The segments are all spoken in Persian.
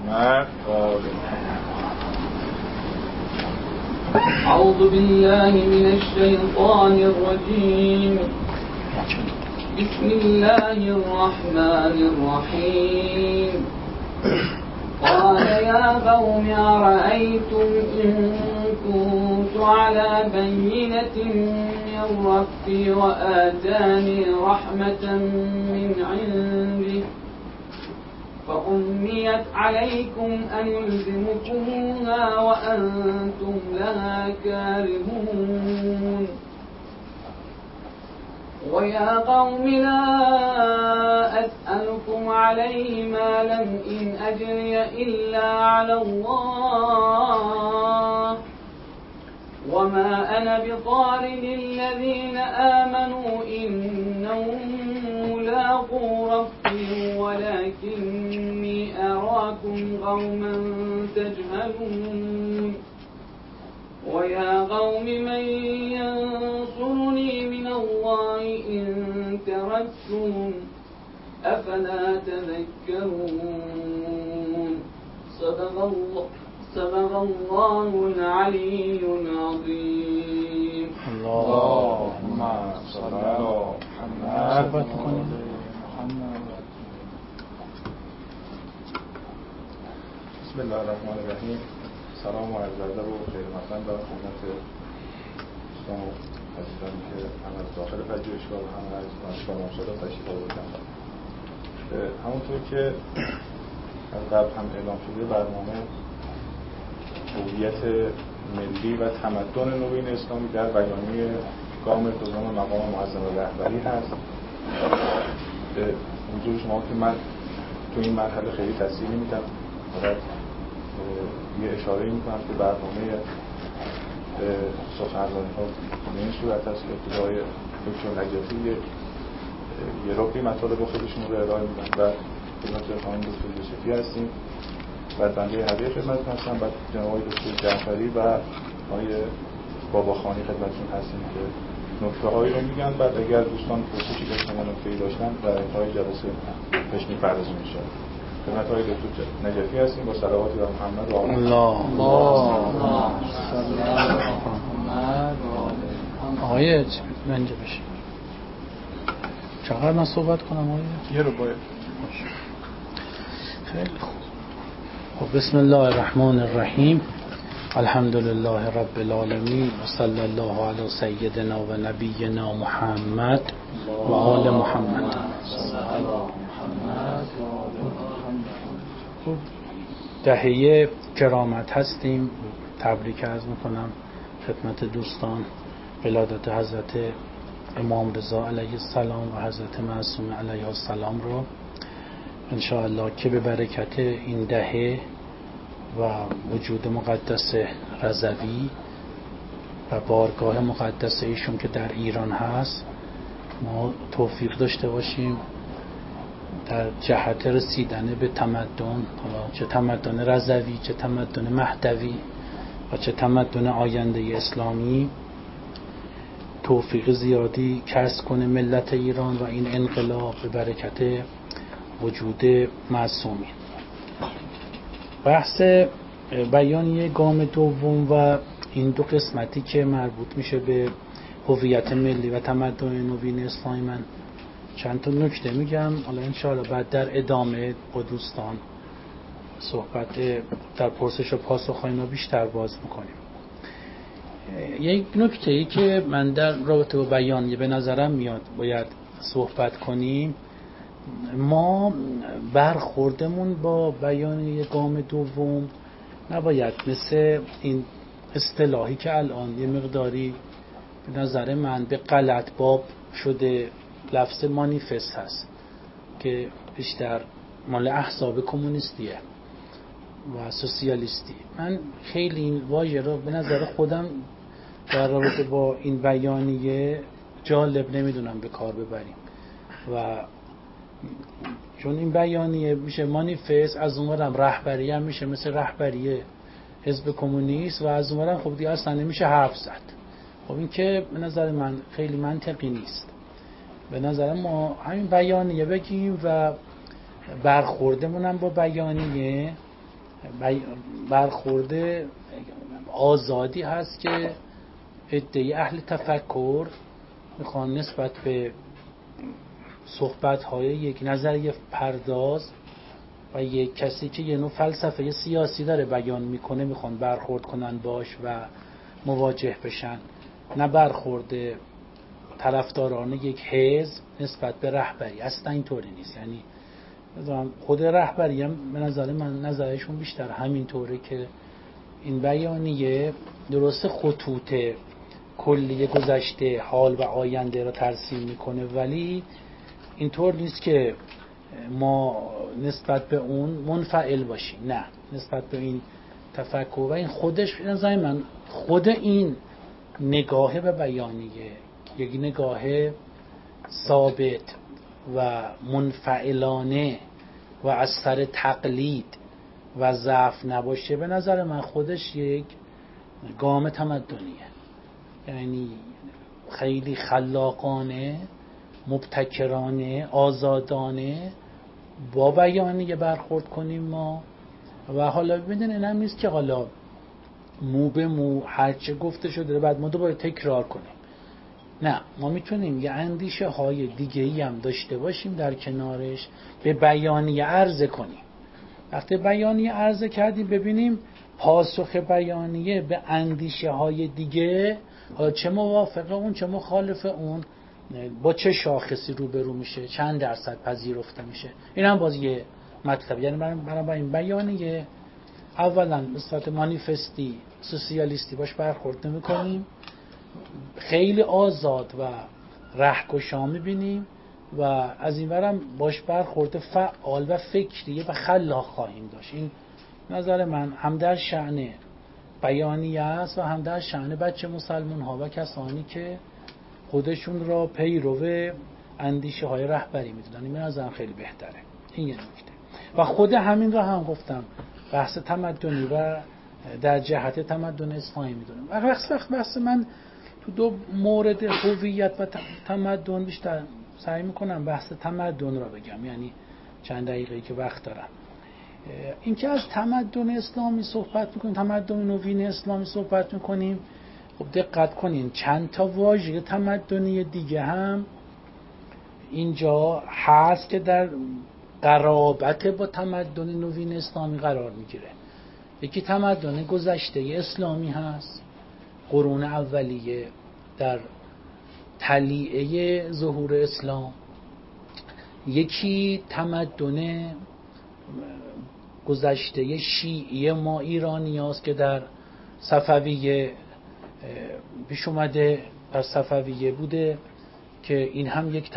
محمد و آل محمد. أعوذ بالله من الشيطان الرجيم. بسم الله الرحمن الرحيم. قال يا قوم أرأيتم إن كنت على بينة من ربي وآتاني رحمة من عنده فأميت عليكم أنلزمكموها وأنتم لها كارهون. ويا قوم لا أسألكم عليه مالا إن أجري إلا على الله وما أنا بطارد الذين آمنوا إنهم ملاقو ربهم ولكني أراكم قوما تجهلون. ويا قوم من ينصرني من الله إن تردتم أفلا تذكرون. صدق الله العلي العظيم. اللهم صل على محمد. بسم الله الرحمن الرحیم. سلام و عرض ادب و خیر مقدم دارم خدمت دوستان و عزیزانی که هم از داخل پژوهشگاه و هم از دانشگاه مشاهده تشریف آوردن. همونطور که از قبل هم اعلام شده برنامه هویت ملی و تمدن نوین اسلامی در بیانیه گام دوم مقام معظم رهبری هست. به حضور شما که من تو این مرحله خیلی تصحیح نمیدم، فقط یه اشاره میکنم که برنامه سخنرانی ها به این صورت هست که ابتدای دکتر نجفی یه ربعی مطالب خودشون رو ارائه میدن و خدمت خانم دکتر یوسفی هستیم، بعد بنده هدیه خدمتتون هستم، بعد جناب آقای دکتر جعفری و آقای باباخانی خدمتتون هستیم که نکته هایی رو میگن. بعد اگر دوستان پرسشی داشتن یا نکته‌ای داشتن در انتهای جلسه بهش میپردازیم ان شاء الله. خدمت آقای دکتر نجفی هستیم با صلوات بر محمد و آل محمد. آقای منجا بشه چقدر من صحبت کنم آقای؟ یه رو باید. خیلی خوب. بسم الله الرحمن الرحیم. الحمد لله رب العالمین و صلی الله علی سیدنا و نبینا محمد و آل محمد. دهه کرامت هستیم. تبریک عرض میکنم خدمت دوستان ولادت حضرت امام رضا علیه السلام و حضرت معصومه علیه السلام رو انشاءالله که به برکت این دهه و وجود مقدس رضوی و بارگاه مقدس ایشون که در ایران هست ما توفیق داشته باشیم در جهت رسیدن به تمدن، چه تمدن رضوی، چه تمدن مهدوی و چه تمدن آینده اسلامی، توفیق زیادی کسب کنه ملت ایران و این انقلاب به برکت وجود معصومین. بحث بیانیه گام دوم و این دو قسمتی که مربوط میشه به هویت ملی و تمدن نوین اسلامی من چند تا نکته میگم، حالا انشاءالله بعد در ادامه با دوستان صحبت در پرسش و پاسخ اینا بیشتر باز میکنیم. یک نکته ای که من در رابطه با بیانیه به نظرم میاد باید صحبت کنیم، ما برخوردمون با بیانیه گام دوم نباید مثل این اصطلاحی که الان یه مقداری به نظر من به غلط باب شده، لفظ مانیفست هست که بیشتر مال احزاب کمونیستیه و سوسیالیستی. من خیلی این واژه رو به نظر خودم در رابطه با این بیانیه جالب نمیدونم به کار ببریم و چون این بیانیه میشه مانیفست، از اونورم رهبری هم میشه مثل رهبری حزب کمونیست و از اونورم خب دیگه اصلا نمیشه حرف زد. خب این که به نظر من خیلی منطقی نیست. به نظر ما همین بیانیه بگیم و برخوردمونم با بیانیه برخورده آزادی هست که عده‌ای اهل تفکر میخوان نسبت به صحبت‌های یک نظریه پرداز و یک کسی که یه نوع فلسفه سیاسی داره بیان میکنه میخوان برخورد کنن باش و مواجه بشن، نه برخورد طرفداران یک حزب نسبت به رهبری. اصلا اینطوری نیست. یعنی خود رهبری هم به نظر من نظرشون بیشتر همینطوره که این بیانیه درست خطوط کلی گذشته، حال و آینده را ترسیم میکنه، ولی اینطور نیست که ما نسبت به اون منفعل باشیم. نه، نسبت به این تفکر و این خودش نظر من خود این نگاه به بیانیه یک نگاه ثابت و منفعلانه و از سر تقلید و ضعف نباشه، به نظر من خودش یک گام تمدنیه. یعنی خیلی خلاقانه، مبتکرانه، آزادانه با بیانیه برخورد کنیم ما. و حالا ببینید این هم نیست که حالا مو به مو هرچه گفته شده بعد ما دوباره تکرار کنیم. نه، ما میتونیم یه اندیشه های دیگه‌ای هم داشته باشیم در کنارش، به بیانیه عرضه کنیم. وقتی بیانیه عرضه کردیم ببینیم پاسخ بیانیه به اندیشه های دیگه چه موافق اون چه مخالف اون، با چه شاخصی روبرو میشه، چند درصد پذیرفته میشه. این هم باز یه مطلب. یعنی برای این بیانیه اولا به صورت مانیفستی سوسیالیستی باش برخورد نمی‌کنیم، خیلی آزاد و رهگشا می‌بینیم و از این ورم باش برخورد فعال و فکری و خلاق خواهیم داشت. این نظر من هم در شأن بیانیه است و هم در شأن بچه مسلمان ها و کسانی که خودشون را پیرو اندیشه های رهبری میدونن. این نظرم خیلی بهتره. این یه نکته. و خود همین رو هم گفتم، بحث تمدنی و در جهت تمدن اسلامی میدونم. و بحث من تو دو مورد هویت و تمدن بیشتر سعی میکنم بحث تمدن را بگم، یعنی چند دقیقه‌ای که وقت دارم. این که از تمدن اسلامی صحبت میکنیم، تمدن نوین اسلامی صحبت میکنیم، خب دقت کنین چند تا واژه تمدنی دیگه هم اینجا هست که در قرابت با تمدن نوین اسلامی قرار میگیره. یکی تمدن گذشته اسلامی هست، قرون اولیه در تلیعه ظهور اسلام. یکی تمدن گذشته شیعی ما ایرانی هست که در صفویه پیش اومده، در صفویه بوده که این هم یک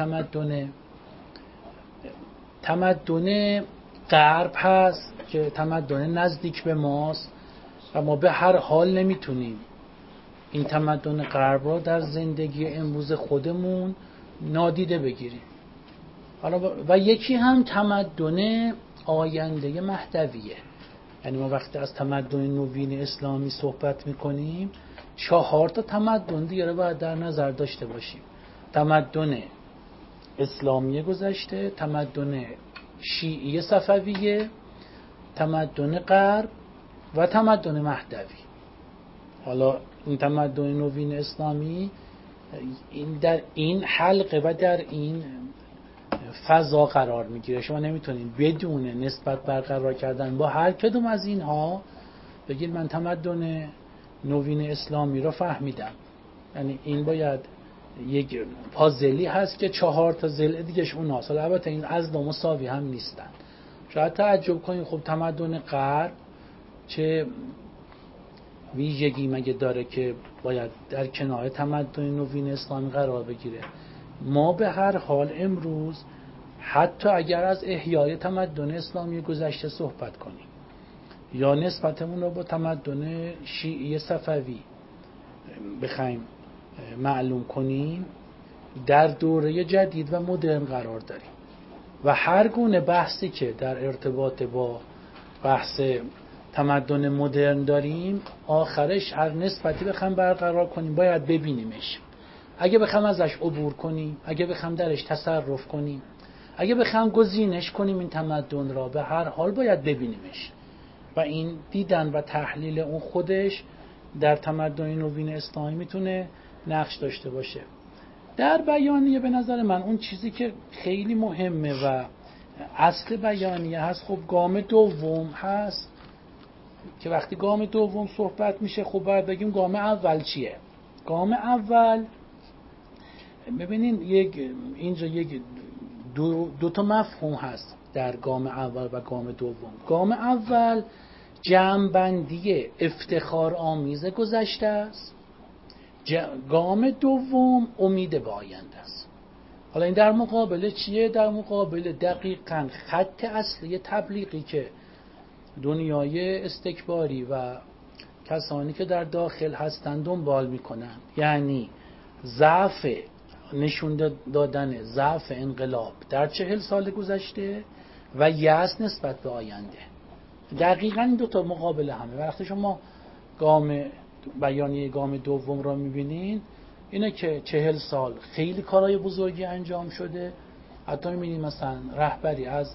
تمدن غرب هست که تمدن نزدیک به ماست و ما به هر حال نمیتونیم این تمدن غرب را در زندگی امروز خودمون نادیده بگیریم. حالا و یکی هم تمدن آینده مهدویه. یعنی ما وقتی از تمدن نوین اسلامی صحبت میکنیم 4 تا تمدن دیگه رو باید در نظر داشته باشیم: تمدن اسلامی گذشته، تمدن شیعی صفویه، تمدن غرب و تمدن مهدوی. حالا این تمدن نوین اسلامی این در این حلقه و در این فضا قرار میگیره. شما نمیتونید بدون نسبت برقرار کردن با هر کدوم از اینها بگید من تمدن نوین اسلامی رو فهمیدم. یعنی این باید یک پازلی هست که 4 تا ضلع دیگهش اوناست. البته این از دو مساوی هم نیستن. شاید تعجب کنید خب تمدن غرب چه ویژگی مگه داره که باید در کنار تمدن نوین اسلامی قرار بگیره؟ ما به هر حال امروز حتی اگر از احیای تمدن اسلامی گذشته صحبت کنیم یا نسبتمون رو با تمدن شیعی صفوی بخوایم معلوم کنیم، در دوره جدید و مدرن قرار داریم و هر گونه بحثی که در ارتباط با بحث تمدن مدرن داریم آخرش هر نسبتی بخوایم برقرار کنیم باید ببینیمش. اگه بخوایم ازش عبور کنیم، اگه بخوایم درش تصرف کنیم، اگه بخوایم گزینش کنیم این تمدن را، به هر حال باید ببینیمش. و این دیدن و تحلیل اون خودش در تمدن نوین اسلامی میتونه نقش داشته باشه. در بیانیه به نظر من اون چیزی که خیلی مهمه و اصل بیانیه هست، خب گام دوم هست که وقتی گام دوم صحبت میشه خب باید بگیم گام اول چیه. گام اول ببینین اینجا دو تا مفهوم هست در گام اول و گام دوم. گام اول جمع‌بندی افتخار آمیز گذشته است، گام دوم امید به آینده است. حالا این در مقابل چیه؟ در مقابل دقیقاً خط اصلی تبلیغی که دنیای استکباری و کسانی که در داخل هستند دنبال میکنن، یعنی ضعف، نشون دادن ضعف انقلاب در 40 سال گذشته و یأس نسبت به آینده. دقیقاً این دو تا مقابل همه. وقتی شما بیانیه گام دوم را میبینین اینه که 40 سال خیلی کارهای بزرگی انجام شده. حتی میبینید مثلا رهبری از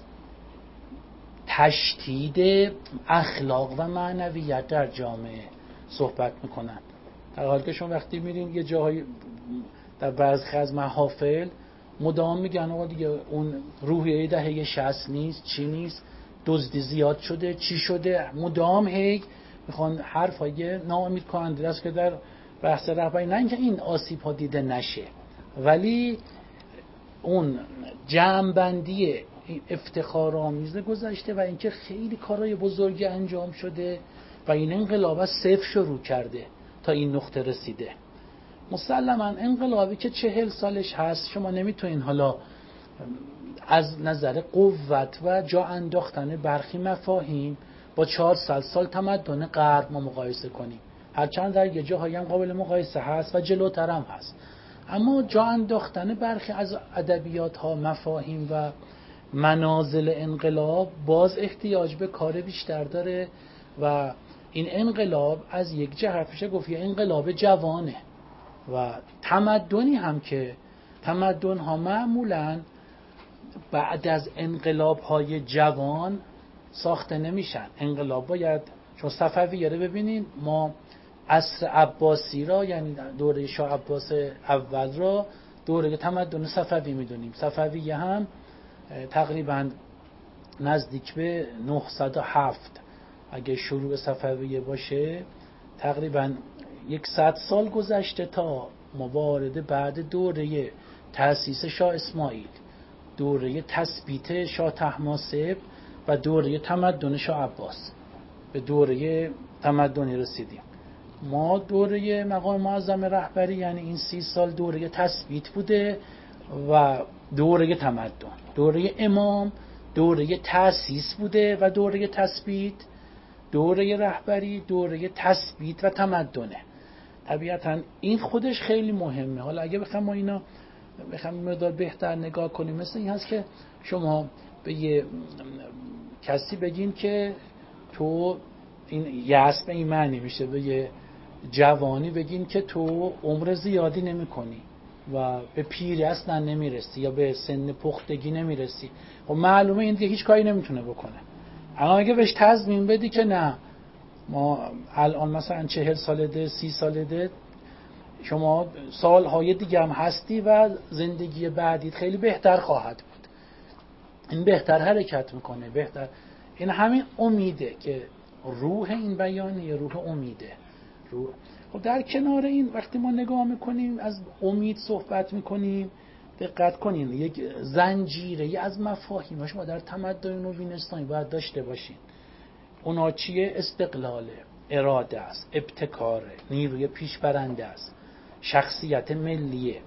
تشدید اخلاق و معنویت در جامعه صحبت میکنن، در حالی که شما وقتی میرین یه جاهای در بعضی از محافل مدام میگن آقا دیگه اون روحیه دهه 60 نیست، چی نیست، دزدی زیاد شده، چی شده، مدام هی میخوان حرفای ناامید کننده است که در بحث رهبری، نه اینکه این آسیب ها دیده نشه، ولی اون جمع‌بندی افتخارآمیز گذشته و اینکه خیلی کارهای بزرگی انجام شده و این انقلاب از صفر شروع کرده تا این نقطه رسیده. مسلماً انقلابی که 40 سالش هست شما نمیتونین حالا از نظر قوت و جا انداختن برخی مفاهیم با 400 سال تمدن غرب ما مقایسه کنیم، هرچند در یه جاهایی هم قابل مقایسه هست و جلوتر هم هست، اما جا انداختن برخی از ادبیات ها، مفاهیم و منازل انقلاب باز احتیاج به کار بیشتر داره و این انقلاب از یک جهت میشه گفت یه انقلاب جوانه و تمدنی هم که تمدن ها معمولاً بعد از انقلاب های جوان ساخته نمیشن. انقلاب باید، چون صفویه رو ببینین، ما عصر عباسی را یعنی دوره شاه عباس اول را دوره تمدن صفوی میدونیم. صفویه هم تقریبا نزدیک به 907 اگه شروع صفویه باشه تقریبا 100 سال گذشته تا ما وارد بعد دوره تأسیس شاه اسماعیل، دوره تثبیت شاه طهماسب و دوره تمدن شاه عباس به دوره تمدنی رسیدیم. ما دوره مقام معظم رهبری یعنی این 30 سال دوره تثبیت بوده و دوره تمدن. دوره امام دوره تأسیس بوده و دوره تثبیت. دوره رهبری دوره تثبیت و تمدنه. طبیعتاً این خودش خیلی مهمه. حالا اگه بخوام ما اینا مقدار بهتر نگاه کنیم، مثل این هست که شما به یه کسی بگین که تو این یأس به این معنی میشه، به یه جوانی بگین که تو عمر زیادی نمی کنی و به پیری اصلا نمیرسی یا به سن پختگی نمیرسی. خب معلومه این دیگه هیچ کاری نمیتونه بکنه. اما اگه بهش تضمین بدی که نه ما الان مثلا 40 سالته 30 سالته، شما سالهای دیگه هم هستی و زندگی بعدیت خیلی بهتر خواهد بود، این بهتر حرکت میکنه، بهتر. این همین امیده که روح این بیانیه روح امیده. خب در کنار این وقتی ما نگاه میکنیم از امید صحبت میکنیم، دقت کنین یک زنجیره از مفاهیم شما در تمدن نوین اسلامی باید داشته باشین. اونا چیه؟ استقلاله، اراده است، ابتکاره، نیروی پیشبرنده است، شخصیت ملیه،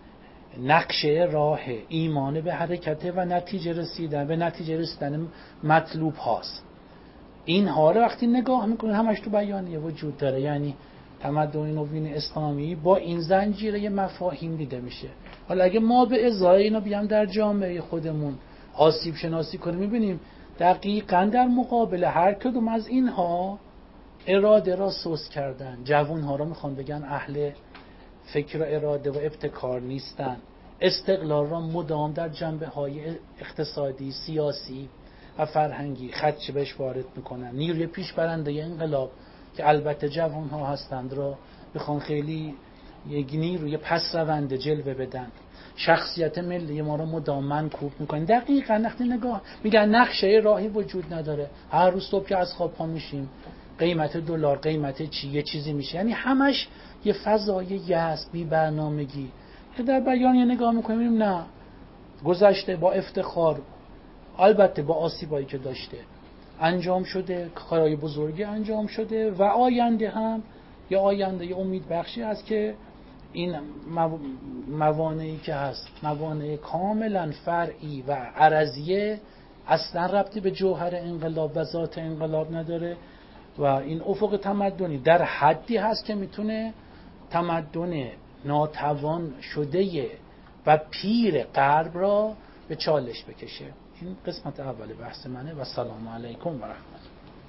نقشه راه، ایمان به حرکت و نتیجه رسیدن به نتیجه رسیدن مطلوب هاست. اینها رو وقتی نگاه میکنید همش تو بیانیه وجود داره. یعنی تمدن نوین اسلامی با این زنجیره مفاهیم دیده میشه. حالا اگه ما به ازای اینا بیام در جامعه خودمون آسیب شناسی کنیم، میبینیم دقیقاً در مقابل هر کدوم از اینها اراده را سوس کردن. جوانها را میخوان بگن اهل فکر و اراده و ابتکار نیستن. استقلال را مدام در جنبه های اقتصادی، سیاسی و فرهنگی خدشه بهش وارد میکنن، نیروی پیش برنده انقلاب که البته جوان ها هستند را بخوان خیلی یک نیروی پس رونده جلوه بدن، شخصیت ملی ما رو مدام منکوب میکنن. دقیقاً وقتی نگاه میگن نقشه راهی وجود نداره، هر روز صبح که از خواب پا میشیم قیمت دلار، قیمت چی، یه چیزی میشه، یعنی همش یه فضای یأس، بی برنامگی. در بیان یه نگاه میکنیم میبینیم نه، گذشته با افتخار، البته با آسیبایی که داشته انجام شده، کارهای بزرگی انجام شده و آینده هم یه آینده امید بخشی هست که این موانعی که هست موانع کاملا فرعی و عرضیه، اصلا ربطی به جوهر انقلاب و ذات انقلاب نداره و این افق تمدنی در حدی هست که میتونه تمدن ناتوان شده و پیر غرب را به چالش بکشه. این قسمت اول بحث منه و سلام علیکم و رحمت.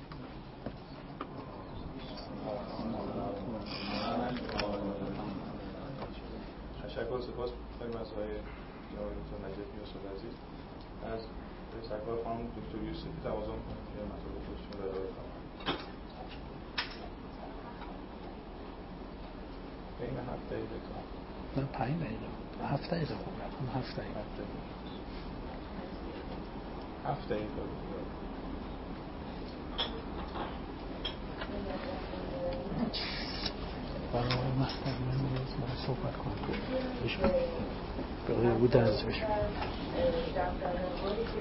تشکر سپاس داریم از آقای دکتر نجفی استاد عزیز. از سرکار خانم دکتر یوسفی تقاضا می‌کنم که مطالب خودشون رو ارائه کنن. بین 7 دقیقه تا من 5 دقیقه 7 دقیقه خوب رفتم. 7 دقیقه 7 دقیقه برای مختر من روز ما صحبت کنم بشم برای بود از بشم دفترهایی که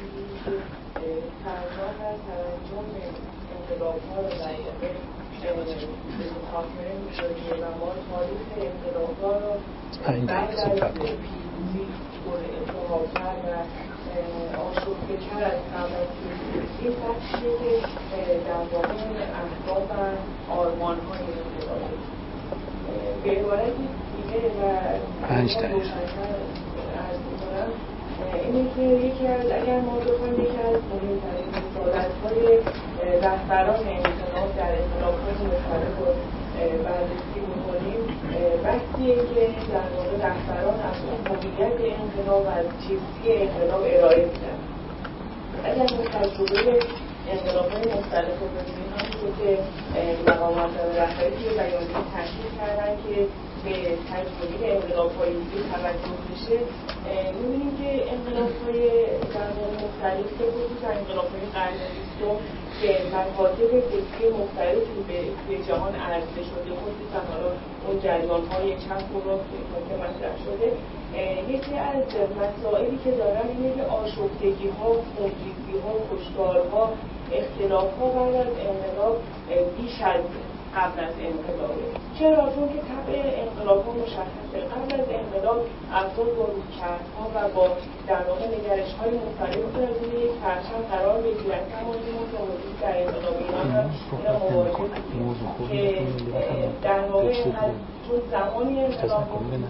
فرمان و ترجم انقلاب ها رو به خاطره می شدیم و ما تاریخ انقلاب ها رو بعد از پیروزی پر اتحادتر و آشفته‌تر از قبل از پیروزی این بخشیه که در واقع اهداف و آرمان های انقلابه. به عبارتی دیگه و روشن‌تر عرض می‌کنم اینه که یکی از اگر ما بخوایم یکی از مهمترین رسالت‌های رهبران انقلاب در انقلاب‌های مختلف رو بررسی می‌کنیم، بحثیه که در واقع رهبران از اون هویت انقلاب و از چیستی انقلاب ارائه میدن. اگر ما تجربه انقلاب‌های مختلف رو ببینیم، همونطور که مقامات رهبری توی بیانیه تاکید کردن که به تجربه انقلاب‌های دیگه توجه بشه، می‌بینیم که انقلاب‌های در واقع مختلف که خصوصا انقلاب‌های قرن بیستم که مکاتب فکری مختلفی به جهان عرضه شده، خصوصا حالا اون جریان‌های چپ و راست که مطرح شده، یکی از مسائلی که دارن اینه که آشفتگی‌ها، خونریزی‌ها، کشتارها، اختلاف‌ها بعد از انقلاب بیش از قبل از انقلابه. چرا؟ چون که طبع انقلاب‌ها مشخصه. قبل از انقلاب افراد با رویکردها و با در واقع نگرش‌های مختلف می‌تونن روی یک پرچم قرار بگیرن. اما این موضوع در انقلاب ایران هم اینا مواجه بودیم که در واقع چون زمانی انقلاب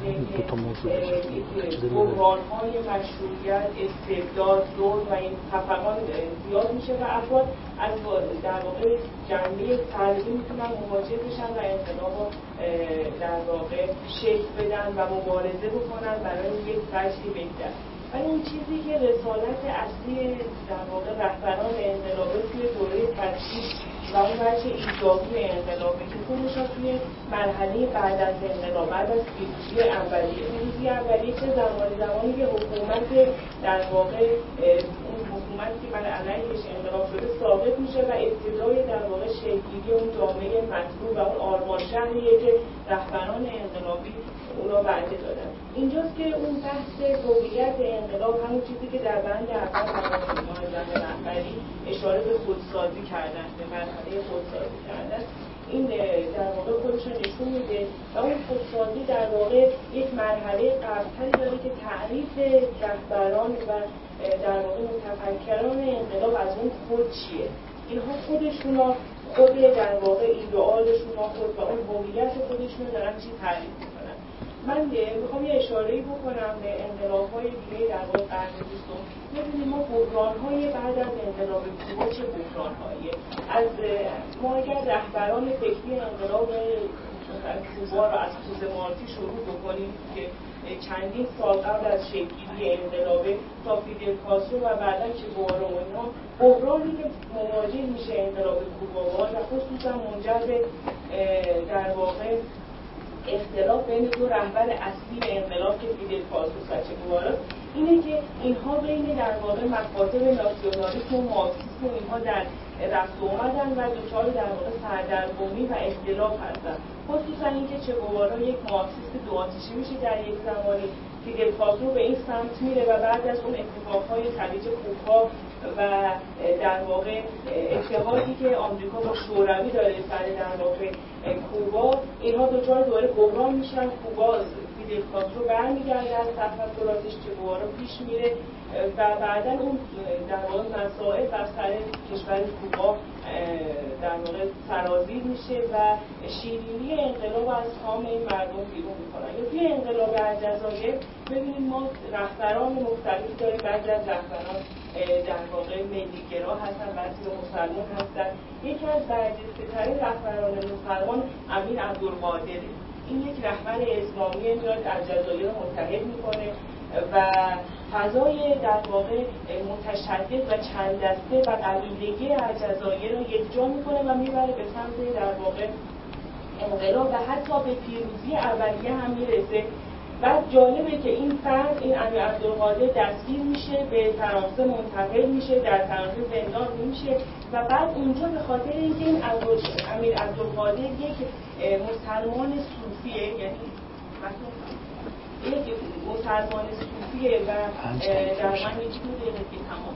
که بحران‌های مشروعیت، استبداد، ظلم و این خفقان زیاد میشه و افراد از در واقع جنبه سلبی میتونن مواجه بشن و انقلاب رو در واقع شکل بدن و مبارزه بکنن برای یک وجهی بهتر. ولی اون چیزی که رسالت اصلی در واقع رهبران انقلابه توی دوره تجدید و اون وجه ایجابی انقلابه که خودش رو توی مرحله بعد از انقلاب، بعد از پیروزی اولیه که زمانی که حکومت در واقع اون حکومتی که بر علیهش انقلاب شده ساقط میشه و ابتدای در واقع شکل‌گیری اون جامعه مطلوب و اون آرمان شهریه که رهبران انقلابی اونا وعده دادن. اینجاست که اون بحث هویت انقلاب، همون چیزی که در بند اول معظم رهبری اشاره به خودسازی کردن، به مرحله خودسازی کردن، این در واقع خودش رو نشون میده و اون خودسازی در واقع یک مرحله قبل‌تری داره که تعریف رهبران و در واقع متفکران انقلاب از اون خود چیه. اینها خودشون خود در واقع ایدئالشون خود و اون هویت خودشون دارن چی تعریف میکنن. من میخوام یه اشاره‌ای بکنم به انقلاب‌های دیگه در واقع قرن بیستم. ببینید ما بحران‌های بعد از انقلاب کوبا چه بحران‌هاییه. از ما اگر رهبران فکری انقلاب کوبا رو از توزه مارتی شروع بکنیم که چندین سال قبل از شکل‌گیری انقلابه تا فیدل کاسترو و بعداً چه گوارا و اینا، بحرانی که مواجه میشه انقلاب کوبا و خصوصا منجر به در واقع اختلاف بین دو رهبر اصلی انقلاب که فیدل کاسترو و چه گوارا، اینه که اینها بین در واقع مکاتب ناسیونالیسم و مارکسیسم اینها در رفت و آمدن و دچار در واقع سردرگمی و اختلاف هستن. خصوصا اینکه چه گوارا یک مارکسیست دو آتیشه میشه در یک زمانی، فیدل کاسترو به این سمت میره و بعد از اون اتفاقهای خلیج کوبا و در واقع اتحادی که آمریکا با شوروی داره سر در واقع کوبا، اینها دچار دوباره بحران میشن. کوبا فیدل کاسترو برمیگرده از تفکراتش، چه گوارا پیش میره و بعدا اون در واقع مسائل بر سر کشور کوبا در واقع سرازیر میشه و شیرینی انقلاب از کام این مردم بیرون میکنن. یا توی انقلاب الجزایر ببینید ما رهبران مختلفی داریم، بعضی از رهبران در واقع ملی‌گرا هستن، بعضی مسلمان هستن. یکی از برجسته‌ترین رهبران مسلمان امیر عبدالقادره. این یک رهبر اسلامی میاد الجزایر رو متحد میکنه و فضای در واقع متشدد و چند دسته و قبیلگی الجزایر رو یکجا میکنه و میبره به سمت در واقع انقلاب و حتی به پیروزی اولیه هم میرسه. بعد جالبه که این فرد، این امیر عبدالقادر دستگیر میشه، به فرانسه منتقل میشه، در فرانسه زندان میشه و بعد اونجا به خاطر اینکه این امیر عبدالقادر یک مسلمان صوفیه، یعنی یک مسلمان صوفیه و در من یکی دو دقیقه که تمام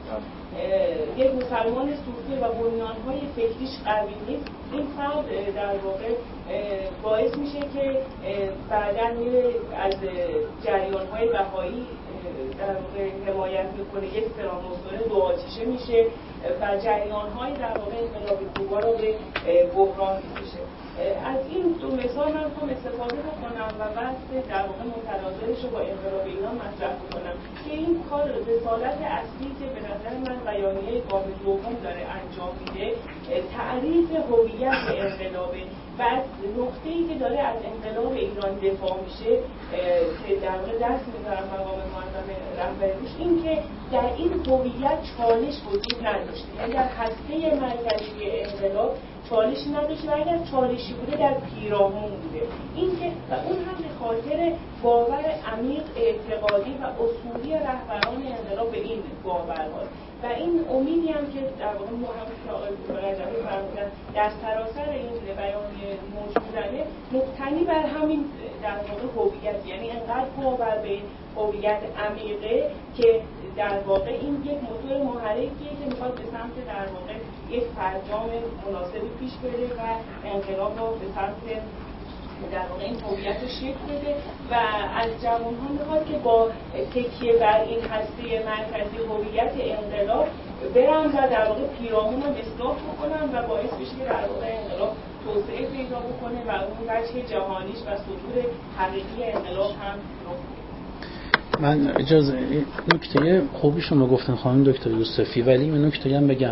یک مسلمان صوفیه و بنیانهای فکریش قوی نیست، این فرد در واقع باعث میشه که بعداً میره از جریانهای بهایی در واقع حمایت میکنه، یک فراموسونه دو آتیشه میشه و جریانهای در واقع انقلاب کوبا رو به بحران میکشه. از این دو مثال من هم استفاده بکنم و بحث در واقع متناظرش رو با انقلاب ایران مطرح بکنم که این کار رسالت اصلی که به نظر من بیانیه گام دوم داره انجام میده تعریف هویت انقلابه و از نقطه‌ای که داره از انقلاب ایران دفاع میشه که در واقع دست میذارم مقام معظم رهبری روش، این که در این هویت چالش وجود نداشته، یعنی در هسته مرکزی انقلاب چالشی نداشته و اگر چالشی بوده در پیرامون بوده. این که و اون هم به خاطر باور عمیق اعتقادی و اصولی رهبران انقلاب به این باورها و این امیدی هم که در واقع محمد آقای رجبی فرمودن در سراسر این بیانیه موجودنه مبتنی بر همین در واقع هویت، یعنی انقدر باور به این هویت عمیقه که در واقع این یک موتور محرکیه که میخواد به سمت در واقع یک فرجام مناسبی پیش بره و انقلاب رو به سمت در واقع این هویت رو شکل بده و از جوان‌ها میخواد که با تکیه بر این هسته مرکزی هویت انقلاب برن و در واقع پیرامون رو اصلاح بکنن و باعث بشه که در واقع انقلاب توسعه پیدا بکنه و اون وجه جهانیش و صدور حقیقی انقلاب هم رخ بده. من اجازه نکته خوبیشون رو گفتن خانم دکتر یوسفی، ولی این نکته هم بگم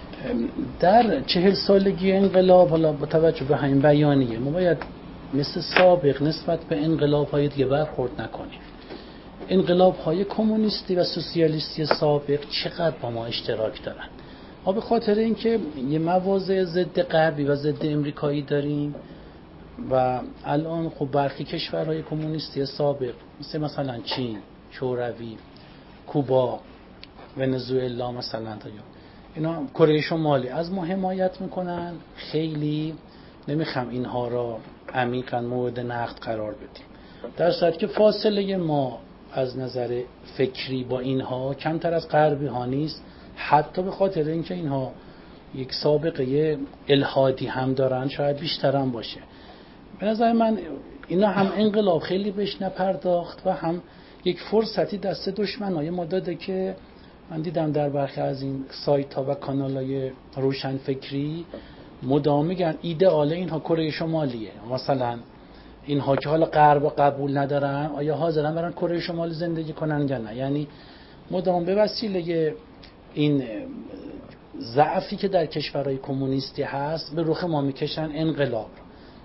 در 40 سالگی انقلاب، حالا با توجه به همین بیانیه، ما باید مثل سابق نسبت به انقلاب‌های دیگه برخورد نکنیم. انقلاب‌های کمونیستی و سوسیالیستی سابق چقدر با ما اشتراک دارن؟ ما به خاطر اینکه یه مواضع ضد غربی و ضد امریکایی داریم و الان خب برخی کشورهای کمونیستی سابق مثلا چین، شوروی، کوبا، ونزوئلا مثلا اینا، کره شمالی از ما حمایت میکنن، خیلی نمیخوام اینها را عمیقاً مورد نقد قرار بدیم، در صورتی که فاصله ما از نظر فکری با اینها کمتر از غربی ها نیست، حتی به خاطر اینکه اینها یک سابقه الحادی هم دارن شاید بیشتر هم باشه. به نظر من اینا هم انقلاب خیلی بهش نپرداخت و هم یک فرصتی دست دشمنای ما داده که من دیدم در برخی از این سایت ها و کانال های روشن فکری مدام میگن ایدئال اینها کره شمالیه، مثلا اینها که حالا غرب قبول ندارن آیا حاضرن برن کره شمالی زندگی کنن یا نه، یعنی مدام به وسیله این ضعفی که در کشورهای کمونیستی هست به رخ ما میکشن انقلاب.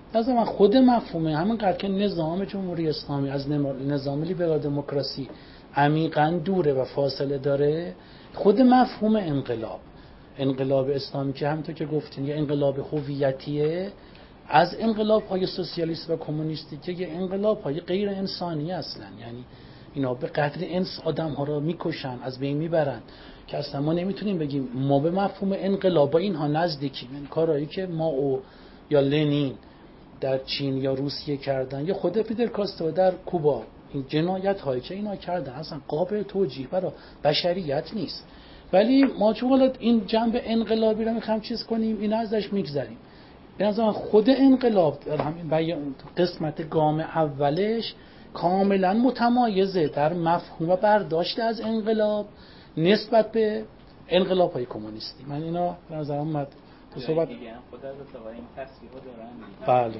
از من خود مفهومه همینقدر که نظام جمهوری اسلامی از نظام لیبرال دموکراسی عمیقاً دوره و فاصله داره، خود مفهوم انقلاب اسلامی که همونطور که گفتین یه انقلاب هویتیه، از انقلاب‌های سوسیالیست و کمونیستی که یه انقلاب‌های غیر انسانی اصلا، یعنی اینا به قدر آدم‌ها رو میکشن، از بین میبرن که اصلا ما نمیتونیم بگیم ما به مفهوم انقلاب با اینها نزدیکیم. این کارهایی که مائو یا لنین در چین یا روسیه کردن یا خود فیدل کاسترو در کوبا، این جنایت‌هایی که اینا کردن اصلا قابل توجیه برای بشریت نیست. ولی ما چون این جنبه انقلابی رو می‌خوایم چیز کنیم، این ازش میگذریم. به نظر خود انقلاب در همین قسمت گام اولش کاملا متمایزه در مفهوم و برداشت از انقلاب نسبت به انقلاب‌های کمونیستی. من اینا به نظرم اومد تو صحبت دیگه هم خود از این تصویرها دارن. بله.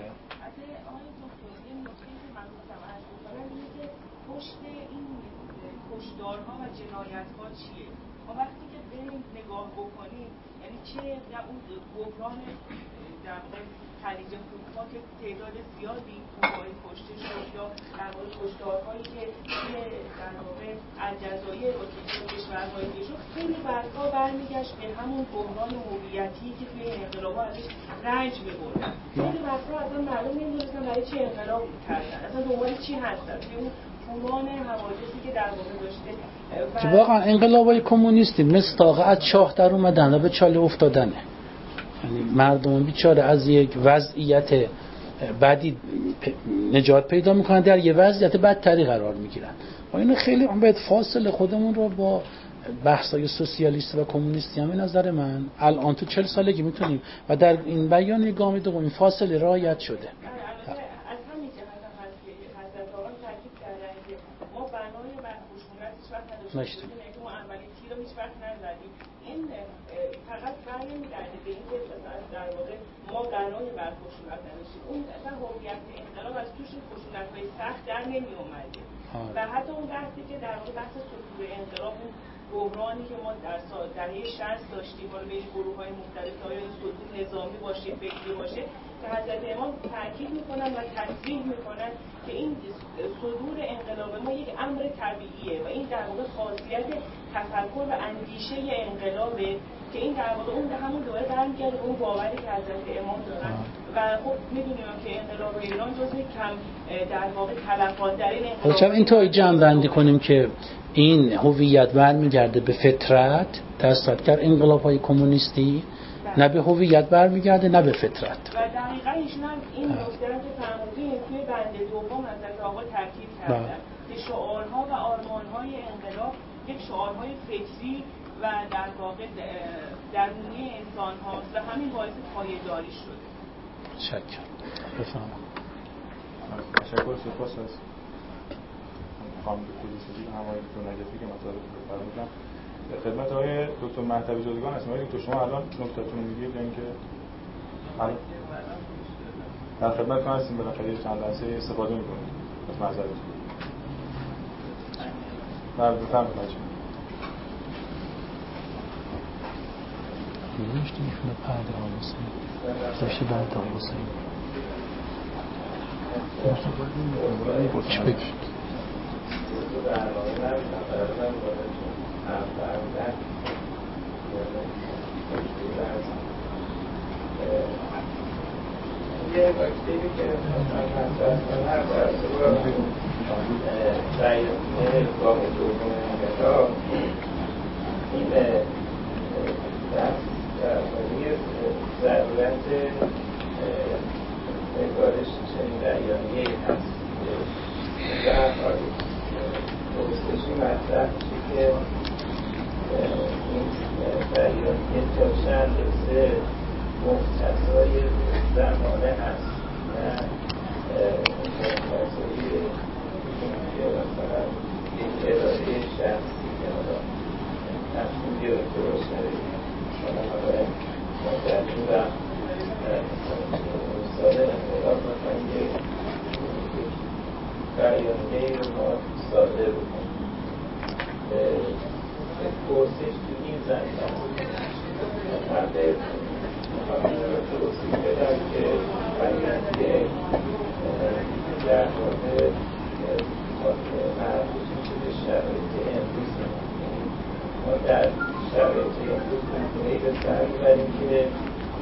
پشت این کشتارها و جنایت‌ها چیه؟ ما وقتی که بریم نگاه بکنیم، یعنی چه در اون بحران در واقع خلیج فوکها که تعداد زیادی کوبایی کشته شد، یا در واقع کشتارهایی که در واقع الجزایر و کشورهای دیگه شد، خیلی برگا برمیگشت به همون بحران هویتی که توی انقلاب‌ها ازش رنج می‌بردن. خیلی برگا اصلا معلوم نمی‌دونستن برای چه انقلاب کردن، اصلا دنبال چی هستن. اون حوادثی که در واقع داشته که واقعا انقلاب‌های کمونیستی مثل طاقه از چاه در اومدن و به چاله افتادنه. یعنی مردم بیچاره از یک وضعیت بعدی نجات پیدا میکنن، در یه وضعیت بدتری قرار میگیرن. و اینو خیلی باید فاصله خودمون رو با بحث‌های سوسیالیست و کمونیستی هم به نظر من الان تو 40 سالگی میتونیم و در این بیان گام دوم این فاصله رعایت شده. نشتیم. ما اولین تیر رو هیچ وقت نزدیم. این فقط برمیگرده به اینکه در واقع ما بنای بر خشونت نداشتیم. اون اصلا هویت انقلاب از توش خشونت‌های سخت در نمی اومده. و حتی اون بحثی که در واقع بحث سطور انقلاب، اون بحرانی که ما در دهه 60 داشتیم، حالا بهش گروه‌های مختلف آیا این سطور نظامی باشه، فکری باشه، که حضرت امام تاکید میکنن و تصریح میکنن که این صدور انقلاب ما یک امر طبیعیه و این در واقع خاصیت تفکر و اندیشه انقلابه که این در واقع اون همون دوره برمیگرده به اون باوری که حضرت امام دارن. و خب میدونیم که انقلاب ایران جزو کم در واقع تلفات در این انقلاب. خب اینطوری جمع‌بندی کنیم که این هویت برمیگرده به فطرت، تأسیسگر انقلاب‌های کمونیستی، نه به هویت برمیگرده نه به فطرت. و دقیقاً ایشون هم این نکته رو که فرمودین توی بند دوم حضرت آقا تاکید کردن که شعارها و آرمان‌های انقلاب یک شعارهای فکری و در واقع درونی انسان هاست و همین باعث پایه‌داری شده. شکر. بفرمایید. تشکر سپاس از خانم دکتر و همای دکتر نجفی که مطالب رو فرمودن. خدمت آقای دکتر مهدوی زادگان هستم. آقای دکتر شما الان نکته‌تون رو میگید یا اینکه در خدمتتون هستیم، بالاخره چند لحظه استفاده می‌کنید از معذرتون. بله بفرمایید. نمی‌شته ایشون پرده آموزه داشته بعد آموزه چی بگید؟ یه نکته‌ای که مطرح کنم در سراغ بیانیه گام دوم انقلاب، این بحث درباره ضرورت نگارش چنین بیانیه‌ای هست که در حال پرسشی مطرح میشه که این بیانیه تا چند روزه مختصای زمانه هست نه مختصای که مثلا یک اراده شخصی که حالا تصمیمی رو درست نداریم شما حالا مدرمون سال انقلاب مثلا یک بیانیه رو ما ساده بکنیم پرسش تو این زمینه قبل توصیح بدم که بیانیه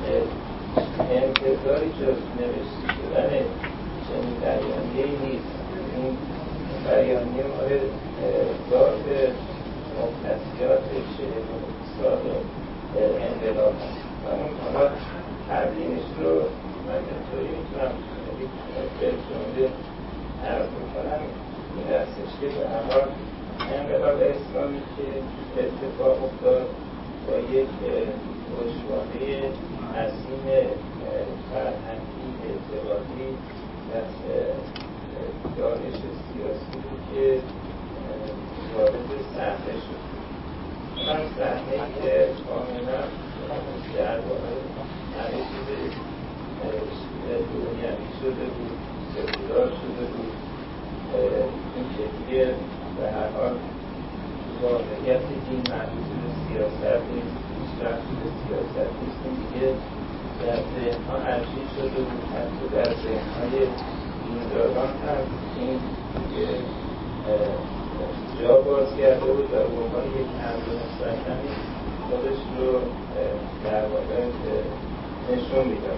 انتظاری جز نوشته شدن چنین بیانیه‌ای نیست. این بیانیه مورد ذات مختصیات 40 سال انقلاب هست و اون حالا تبیینش رو من اینطوری میتونم به جمله عرض میکنم. این هستش که به هر حال انقلاب اسلامی که اتفاق افتاد با یک گشواده عظیم فرهنگی اعتقادی از دانش سیاسی بود که وارد صحنه شد. من صحنه‌ای که کاملا در واقع همه چیز دنیوی شده بود، سکولار شده بود. این شکلیه به هر حال واقعیت دین مربوط به سیاست نیست، پیشرفت به سیاست نیست. این دیگه در ذهن‌ها عرشین شده بود، حتی در ذهن‌های دینداران هم این دیگه جا باز کرده بود و به عنوان یک امر مستحکمی خودش رو در واقع نشون میداد.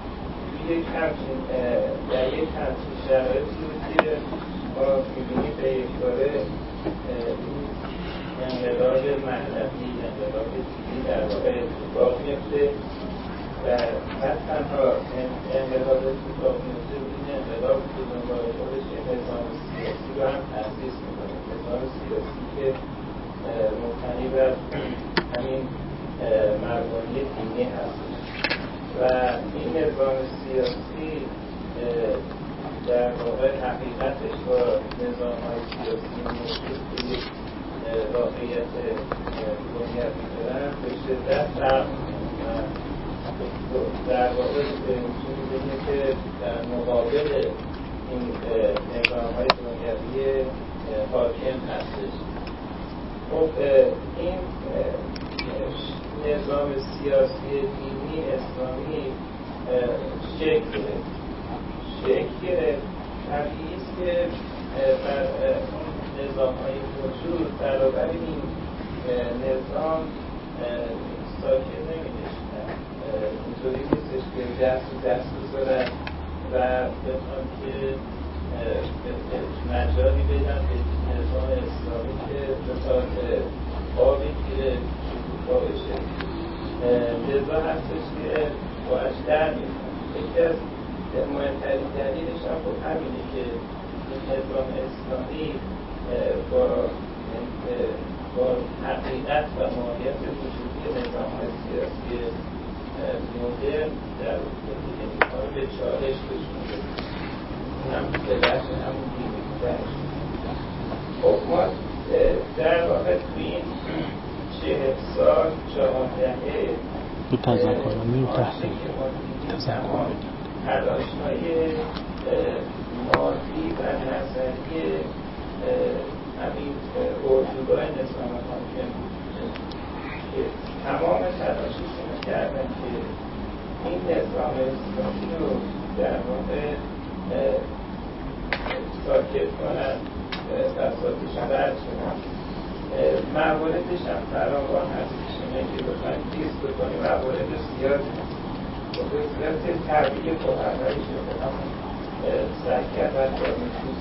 در یک همچین شرایطی بود که ما می‌بینیم به یک باره این انقلاب معنوی، انقلاب دینی در واقع اتفاق میفته و نه تنها انقلاب اتفاق میفته، این انقلاب به دنبال خودش نظام سیاسی رو هم تأسیس میکنه. نظام سیاسی که مبتنی بر همین مبانی دینی هست و این نظام سیاسی در واقع حقیقتش با نظام‌های سیاسی موجود که یک واقعیت دنیوی دارن به شدت فرق در واقع می‌تونیم بگیم که در مقابل این نظام‌های دنیوی حاکم هستش. خب این نظام سیاسی دینی اسلامی شکل گرفت. طبیعی است که بر اون نظام‌های موجود برابر این نظام ساکت نمی‌نشینن. اینطوری نیستش که دست به دست بذارن و بخوان که مجالی بدن به نظام اسلامی که بخواد آبی که شکوفا بشه. لذا هستش که باش در می‌کنن. یکی از مهمترین دلیلش هم خب همینه که این نظام اسلامی با حقیقت و ماهیت وجودی نظام‌های سیاسی مدرن در امکان به چالش کشونده. هم به بخش همون دینی بودنش. خب ما در واقع توی این 40 سال 4 دهه دو تذکرانی رو تحصیل تلاش‌های مادی و نظری همین اردوگاه نظام حاکم که تمام تلاششون رو کردن که این نظام اسلامی رو در واقع ساکت کنن، بساطش رد کنن. مواردش هم فراوان هستش. اینه که بخواهیم لیست بکنیم موارد زیاد هست. به صورت طبیعی فقرایی شده همون سعی کردن با نفوذ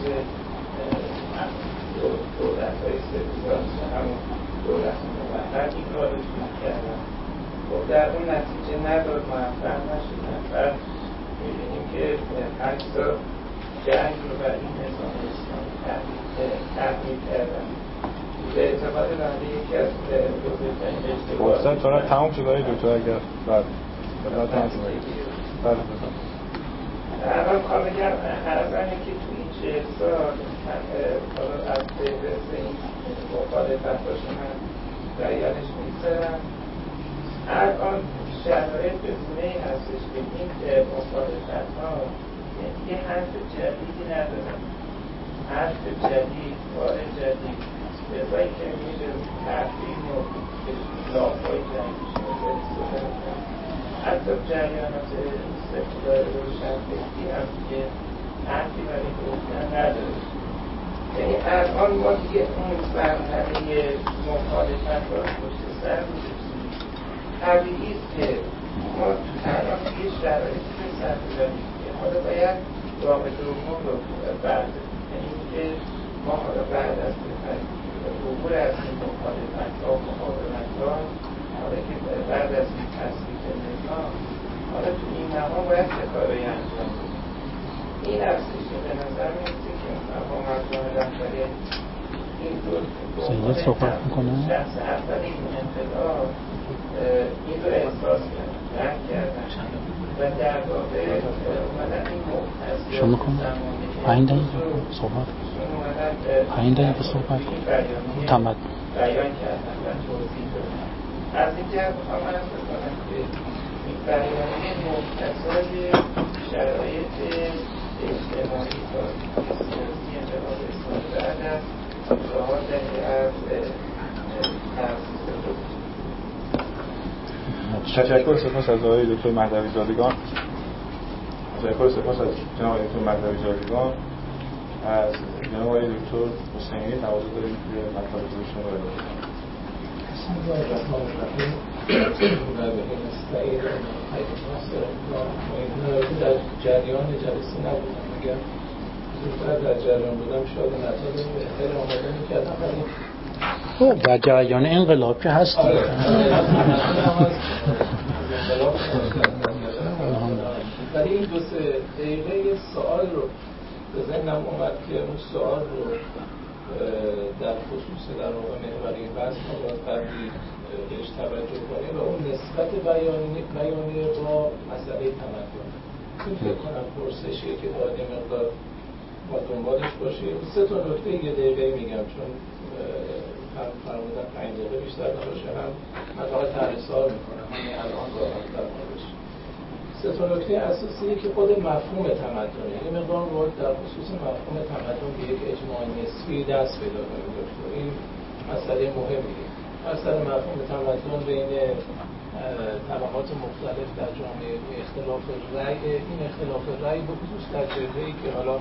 دولت‌های سکولار مثل همون دولت موقت این کار رو شروع کردن. خب در اون نتیجه نداد، موفق نشدن. بعد می‌بینیم که 5 سال جنگ رو بر این نظام اسلامی تحمیل کردن. به اعتقاد بنده یکی از بزرگترین اشتباهات فرصت فقط تمام شد آقای دکتر اگر بعد الان میخوام بگم عرضم که تو این 40 سال حالا از فهرست این مخالفت‌هاش من بیانش می‌گذارم. الان شرایط به گونه‌ای هستش که این مخالفت‌ها یه حرف جدیدی ندارن. حرف جدید، کار جدید بزایی که میشه تحریم و لاپای جنگیشون رو استفاده کنن. حتی جریانات سکولار روشنفکری هم که حرفی برای گفتن نداره. یعنی الان ما دیگه اون برنامه مخالفت ها پشت سر گذاشتیم. طبیعی است که ما سرطیرانی حالا باید گام دوم رو بعد یعنی که ما حالا بعد از عبور از این مخالفت‌ها و مقاومت‌ها حالا که بعد از این تصویب نظام حالا تو این مقام باید چه کاری انجام بدیم این افزایشی به نظر می‌رسه که مقام ارکان رهبری این سید صحبت می‌کنه شخص اول این انقلاب این رو احساس کردن درک کردن و در واقع اومدن این شما کن 5 دقیقه صحبت 5 دقیقه صحبت تمد بیان کردن و توضیح دادن از این جهت میخوام عرض بکنم که این بیانیه مختصر شرایط اجتماعی سیاسی انقلاب اسلامی بعد از 4 دهه از تأسیس بود. تشکر سپاس از آقای دکتر مهدوی زادگان. تشکر سپاس از جناب آقای دکتر مهدوی زادگان. از جناب آقای دکتر حسینی تواضع داریم که مطالب خودشون رو ارائه کنند. بسم الله الرحمن الرحیم. نستعین خیر ناصر الله. در جریان جلسه نبودم، اگر زودتر در جریان بودم شاید مطالب بهتر آماده می‌کردم، ولی خب در جریان انقلاب که هستیم. ولی این 2-3 دقیقه یه سوال رو به ذهنم اومد که اون سوال رو در خصوص در واقع محوری بحث ما باید قبلی بهش توجه کنیم و اون نسبت بیانیه با مسئله تمدن. این فکر کنم پرسشیه که باید یه مقدار ما دنبالش باشیم. 3 تا نکته یه دقیقه میگم چون فرمودن 5 دقیقه بیشتر نباشه، هم من فقط تحریص‌ها میکنم همین الان راحت در موردش. 3 تا نکته اساسی که خود مفهوم تمدن، این مقدار رو در خصوص مفهوم تمدن به یک اجماع نسبی دست پیدا کنیم دکتر. این مسئله مهمیه. مثلا مفهوم تمدن بین طبقات مختلف در جامعه اختلاف رأی، این اختلاف رأی به خصوص در جبهه‌ای که حالا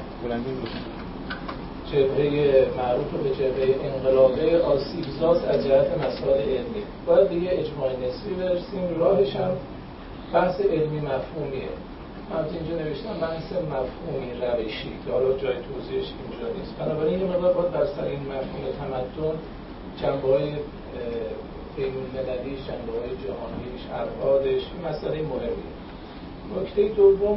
جبهه معروف به جبهه انقلابی آسیب‌زاست از جهت مسائل علمی، باید به یه اجماع نسبی برسیم. راهش هم بحث علمی مفهومیه. من اینجا نوشتم بحث مفهومی روشی که حالا جای توضیحش اینجا نیست. بنابراین یه مقدار باید بر سر این مفهوم تمدن جنبه‌های بین‌المللیش، جنبه‌های جهانیش، ابعادش این مسئله مهمیه. نکته دوم،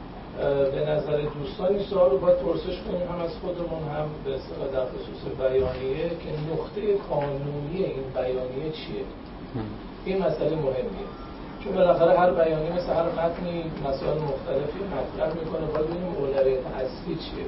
به نظر دوستان این سوال رو باید پرسش کنیم هم از خودمون هم به اصطلاح در خصوص بیانیه که نقطه قانونی این بیانیه چیه؟ این مسئله مهمیه. چون بالاخره هر بیانیه مثل هر متنی مسائل مختلفی مطرح میکنه، باید ببینیم اولویت اصلی چیه.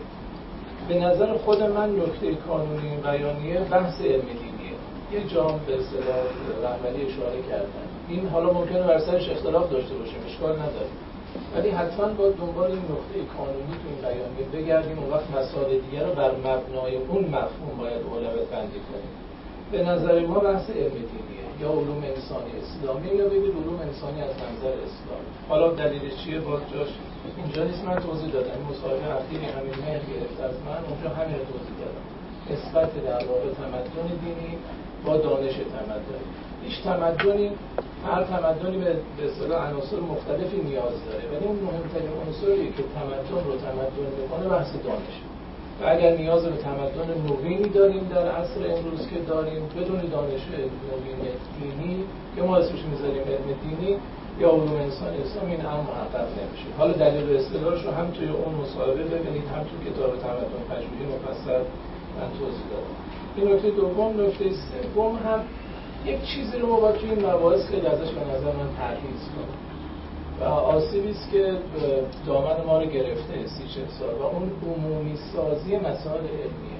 به نظر خود من نکته قانونی این بیانیه بحث علمی دینیه. یه جام به اصطلاح رهبری اشاره کردن. این حالا ممکنه بر سرش اختلاف داشته باشیم، اشکال نداره. ولی حتما باید دنبال این نقطه قانونی تو این بیانیه بگردیم و وقت مسائل دیگر رو بر مبنای اون مفهوم باید اولویت بندی کنیم. به نظر ما بحث علمی دینیه، یا علوم انسانی اسلامی یا بگید علوم انسانی از منظر اسلامی. حالا دلیلش چیه باز جاش اینجا نیست، من توضیح دادم. این مصاحبه اخیری همین مهر گرفت از من، اونجا همین رو توضیح دادم. نسبت در واقع تمدن دینی با دانش تمدنی. هیچ تمدنی، هر تمدنی به اصطلاح عناصر مختلفی نیاز داره، ولی اون مهمترین عنصری که تمدن رو تمدن میکنه بحث دانش. و اگر نیاز به تمدن نوینی داریم در عصر امروز که داریم، بدون دانش نوین دینی که ما اسمش میذاریم علم دینی یا علوم انسانی اسلامی، این هم محقق نمیشه. حالا دلیل و استدلالش رو هم توی اون مصاحبه ببینید، هم توی کتاب تمدن پژوهی مفصل من توضیح دادم. این نکته دوم. نکته سوم هم یک چیزی رو ما باید توی این مباحث خیلی ازش به نظر من پرهیز کنیم و آسیبی است که دامن ما رو گرفته 30-40 سال و اون عمومی سازی مسائل علمیه.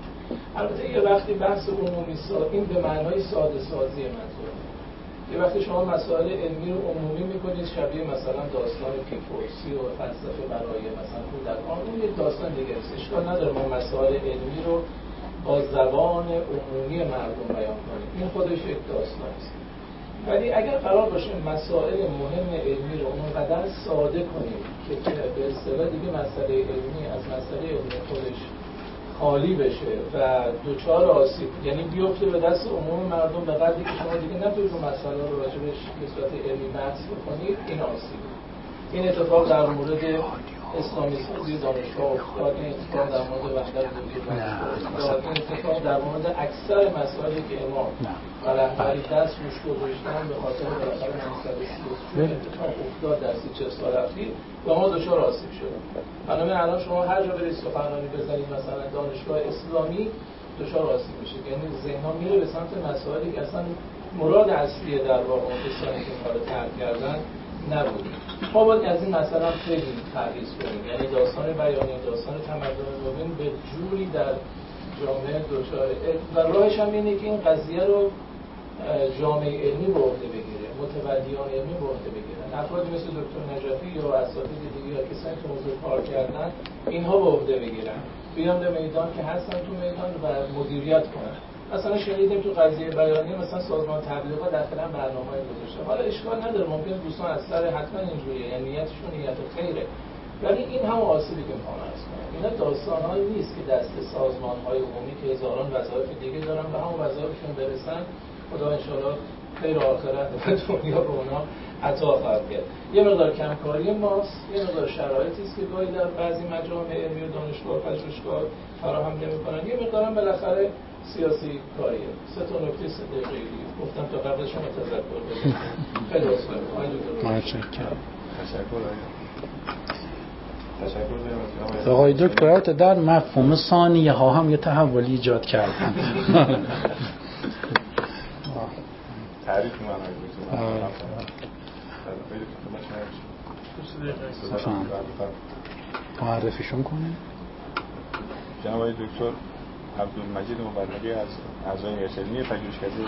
البته یه وقتی بحث عمومی سازی این به معنای ساده سازی منظورم، یه وقتی شما مسائل علمی رو عمومی میکنید شبیه مثلا داستان پیفورسی و فلسفه برای مثلا کودکان، اون یک داستان دیگه است. اشکال نداره ما مسائل علمی رو با زبان عمومی مردم بیان کنیم، این خودش یک داستان است. ولی اگر قرار باشه مسائل مهم علمی رو اونقدر ساده کنیم که به اصطلاح دیگه مسئله علمی از مسئله علمی خودش خالی بشه و دوچار آسیب، یعنی بیفته به دست عموم مردم به قدری که شما دیگه نتونید اون مسئله رو راجبش به صورت علمی بحث بکنید، این آسیبه. این اتفاق در مورد اسلامی سازی دانشگاه افتاد، این اتفاق در مورد وحدت دولتی افتاد، این اتفاق در مورد اکثر مسائلی که امام و رهبری دست روش گذاشتن به خاطر بالاخره منصب سیاسی اتفاق افتاد در 30-40 سال اخیر و ما دچار آسیب شدیم. بنابراین الان شما هر جا برید سخنرانی بزنید مثلا دانشگاه اسلامی دچار آسیب میشه، یعنی ذهن‌ها میره به سمت مسائلی که اصلا مراد اصلی در واقع کسانی که کار طرح کردن نبود. ما باید از این مثلا خیلی پرهیز کنیم، یعنی داستان بیانی، داستان تمدن نوین به جوری در جامعه دچار و راهش هم اینه که این قضیه رو جامعه علمی به عهده بگیره، متولیان علمی به عهده بگیرن، افرادی مثل دکتر نجفی یا اساتید دیگه یا کسانی که موضوع کار کردن اینها به عهده بگیرن، بیان به میدان که هستن تو میدان و مدیریت کنن. مثلا شنیدیم تو قضیه بیانی مثلا سازمان تبلیغات داخلا برنامه‌ای گذاشته. حالا اشکال نداره، ممکن دوستان از سر حتما اینجوریه، یعنی نیتشون نیت خیره، ولی این هم آسیبی که میخوام عرض کنم اینا داستان‌هایی نیست که دست سازمان‌های عمومی که هزاران وظایف دیگه دارن و همون وظایفشون برسن خدا ان شاءالله خیر آخرت و دنیا به اونا عطا خواهد کرد. یه مقدار کمکاری ماست، یه مقدار شرایطی است که گاهی در بعضی مجامع علمی و دانشگاه و پژوهشگاه فراهم نمی‌کنن، یه مقدار هم بالاخره سیاسی کاریه. 3 تا نکته 3 دقیقه‌ای گفتم تا قبل شما تذکر بدم. خیلی عذر می‌خوام. تشکر. آقای دکتر در مفهوم ثانیه ها هم یه تحولی ایجاد کردن. تعریف معرفیشون کنه. جناب آقای دکتر عبدالمجید مبلغی از اعضای هیئت علمی پژوهشکده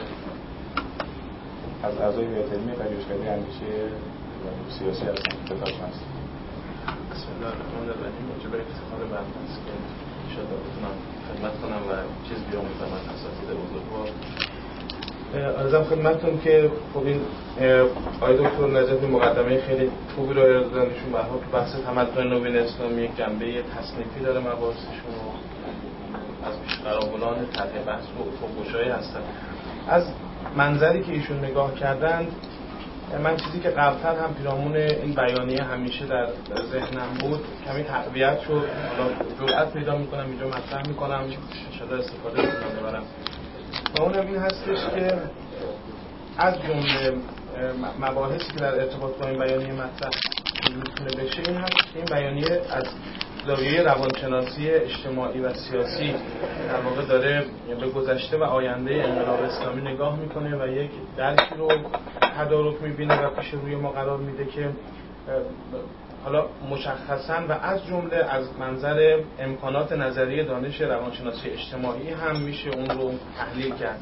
اندیشه سیاسی هستند. خدمتتون هستم. بسم الله الرحمن الرحیم. موجب افتخار بنده است که انشاءالله بتونم خدمت کنم و چیز بیاموزم از اساتید بزرگوار. عرضم خدمتتون که خب این آقای دکتر نجفی مقدمه خیلی خوبی رو ارائه دادن. ایشون به هر حال بحث تمدن نوین اسلامی یک جنبه تصنیفی داره، مباحثشون رو از پیشقراولان طرح بحث و افق‌گشایی هستن. از منظری که ایشون نگاه کردند، من چیزی که قبلتر هم پیرامون این بیانیه همیشه در ذهنم بود کمی تقویت شد. حالا جرأت پیدا میکنم اینجا مطرح میکنم، انشاءالله استفاده کنم ببرم. و اونم این هستش که از جمله مباحثی که در ارتباط با این بیانیه مطرح میتونه بشه این هست که این بیانیه از زاویه روانشناسی اجتماعی و سیاسی در واقع داره به گذشته و آینده انقلاب اسلامی نگاه میکنه و یک درکی رو تدارک میبینه و پیش روی ما قرار میده که حالا مشخصاً و از جمله از منظر امکانات نظری دانش روانشناسی اجتماعی هم میشه اون رو تحلیل کرد.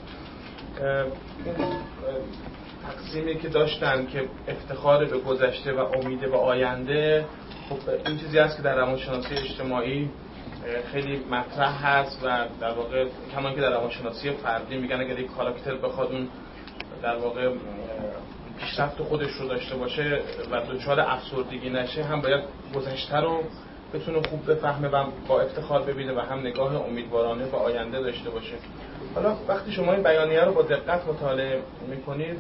تقسیمی که داشتن که افتخار به گذشته و امید به آینده، خب این چیزی است که در روانشناسی اجتماعی خیلی مطرح هست و در واقع کمان که در روانشناسی فردی میگن اگر یک کاراکتر بخواد اون در واقع پیشرفت خودش رو داشته باشه و دچار افسردگی نشه، هم باید گذشته رو بتونه خوب بفهمه و با افتخار ببینه و هم نگاه امیدوارانه به آینده داشته باشه. حالا وقتی شما این بیانیه رو با دقت مطالعه میکنید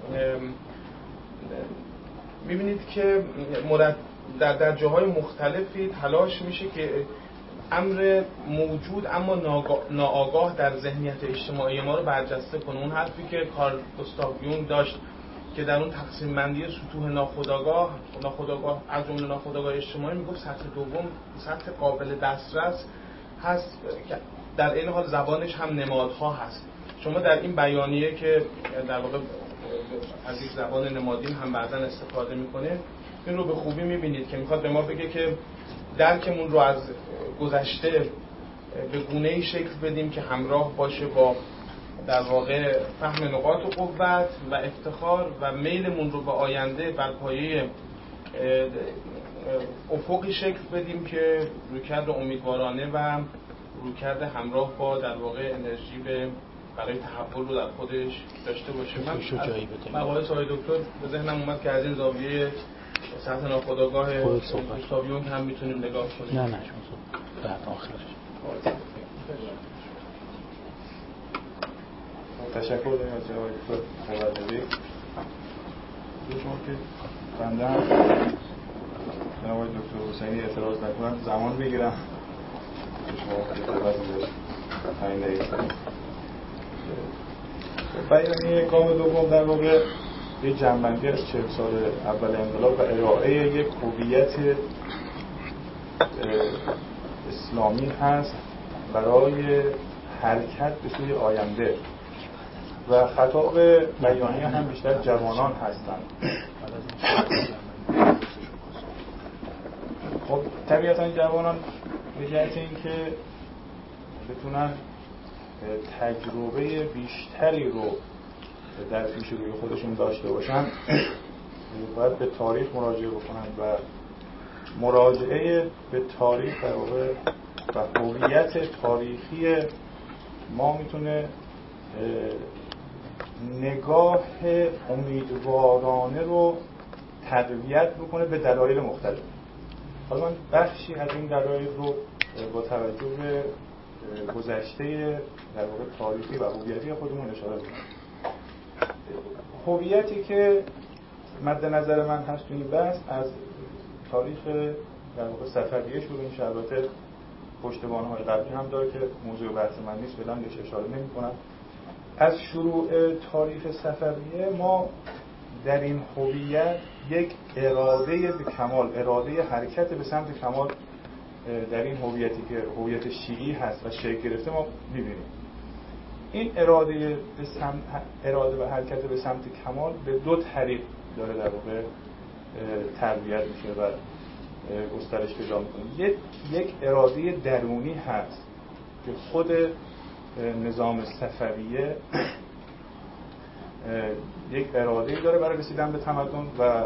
میبینید که در جاهای مختلفی تلاش میشه که امر موجود اما ناآگاه در ذهنیت اجتماعی ما رو برجسته کنه. اون حرفی که کارل گوستاو یونگ داشت که در اون تقسیم بندی سطوح ناخودآگاه از جمله ناخودآگاه اجتماعی میگفت سطح دوم سطح قابل دسترس هست که در این حال زبانش هم نمادها هست. شما در این بیانیه که در واقع از یک زبان نمادین هم بعضا استفاده میکنه این رو به خوبی میبینید که میخواد به ما بگه که درکمون رو از گذشته به گونه‌ای شکل بدیم که همراه باشه با در واقع فهم نقاط قوت و افتخار و میلمون رو به آینده بر پایه افقی شکل بدیم که رویکرد امیدوارانه و رویکرد همراه با در واقع انرژی برای تحول رو در خودش داشته باشه. من مباحث آقای دکتر به ذهنم اومد که از این زاویه سطح ناخودآگاه گوستاو یونگ هم میتونیم نگاه کنیم. نه بعد آخرش. تشکر داریم از جناب دکتر مبلغی. شما که بنده هم جناب دکتر حسینی اعتراض نکنن زمان بگیرم شما وظیفه تعیین دهید. بیانیه گام دوم در واقع یک جنبندی از 40 سال اول انقلاب و ارائه یک هویت اسلامی هست برای حرکت به سوی آینده و خطاب بیانیه هم بیشتر جوانان هستند. خب طبیعتا جوانان به جهت اینکه بتونن تجربه بیشتری رو در پیش روی خودشون داشته باشن باید به تاریخ مراجعه بکنن و مراجعه به تاریخ در واقع و هویت تاریخی ما میتونه نگاه امیدوارانه رو تقویت بکنه به دلایل مختلف. حالا من بخشی از این دلایل رو با توجه به گذشته در واقع تاریخی و هویتی خودمون اشاره می‌کنم. هویتی که مد نظر من هست تو این بحث از تاریخ در واقع صفویه شروع میشه. البته پشتوانه‌های قبلی هم داره که موضوع بحث من نیست، فعلا بهش اشاره نمی‌کنم. از شروع تاریخ صفویه ما در این هویت یک اراده به کمال، اراده حرکت به سمت کمال در این هویتی که هویت شیعی هست و شکل گرفته ما می‌بینیم. این اراده و حرکت به سمت کمال به دو طریق داره در واقع تربیت میشه و گسترش پیدا میکنه. یک اراده درونی هست که خود نظام صفویه یک اراده داره برای رسیدن به تمدن و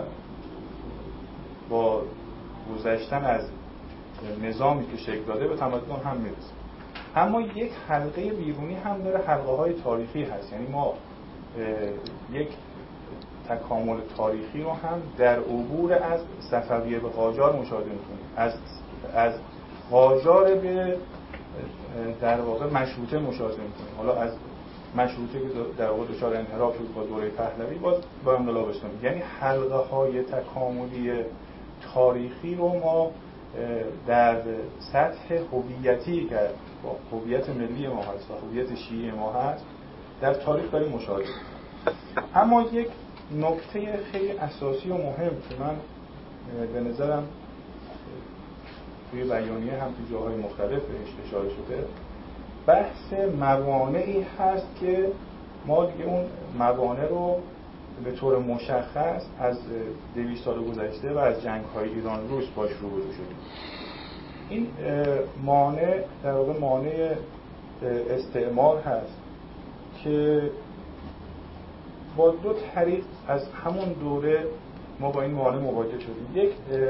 با گذشتن از نظامی که شکل داده به تمدن هم میرسه. اما یک حلقه بیرونی هم داره، حلقه های تاریخی هست. یعنی ما یک تکامل تاریخی رو هم در عبور از صفویه به قاجار مشاهده می‌کنیم، از قاجار به در واقع مشروطه مشاهده می‌کنیم. حالا از مشروطه که در واقع دچار انحراف شد با دوره پهلوی باز با انقلاب اسلامی. یعنی حلقه های تکاملی تاریخی رو ما در سطح هویتی که هویت ملی ما هست و هویت شیعی ما هست در تاریخ داریم مشاهده. اما یک نکته خیلی اساسی و مهم که من به نظرم توی بیانیه هم توی جاهای مختلف بهش اشاره شده، بحث موانعی هست که ما دیگه اون موانع رو به طور مشخص از 200 سال گذشته و از جنگ‌های ایران روس باش روبرو شدیم. این مانع در واقع مانع استعمار هست که با دو طریق از همون دوره ما با این مانع مواجه شدیم. یک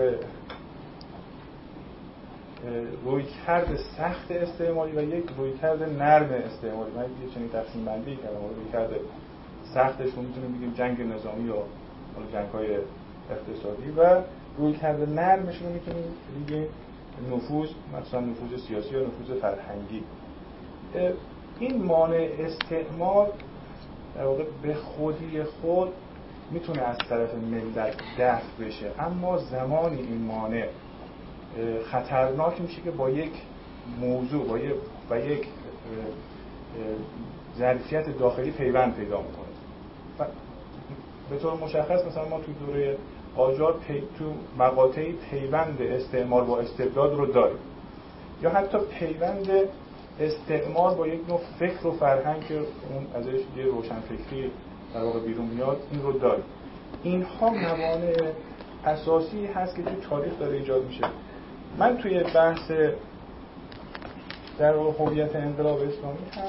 رویکرد سخت استعماری و یک رویکرد نرم استعماری. من یه چنین تقسیم بندی کردم. رویکرد سختش رو میتونیم بگیم جنگ نظامی یا جنگ‌های اقتصادی و رویکرد نرمش رو میتونیم بگیم نفوذ، مثلا نفوذ سیاسی یا نفوذ فرهنگی. این مانع استعمار در واقع به خودی خود میتونه از طرف ملت دفع بشه، اما زمانی این مانع خطرناک میشه که با یک موضوع با یک ظرفیت داخلی پیوند پیدا میکنه. به طور مشخص مثلا ما توی دوره قاجار تو مقاطعی پیوند استعمار با استبداد رو داریم، یا حتی پیوند استعمار با یک نوع فکر و فرهنگ که اون ازش یه روشنفکری در واقع بیرون میاد، این رو داریم. اینها موانع اساسی هست که توی تاریخ داره ایجاد میشه. من توی بحث در واقع هویت انقلاب اسلامی هم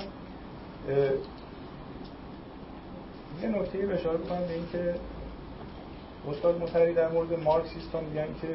یه نکته رو اشاره کنم به این که استاد مطهری در مورد مارکسیستان میگن که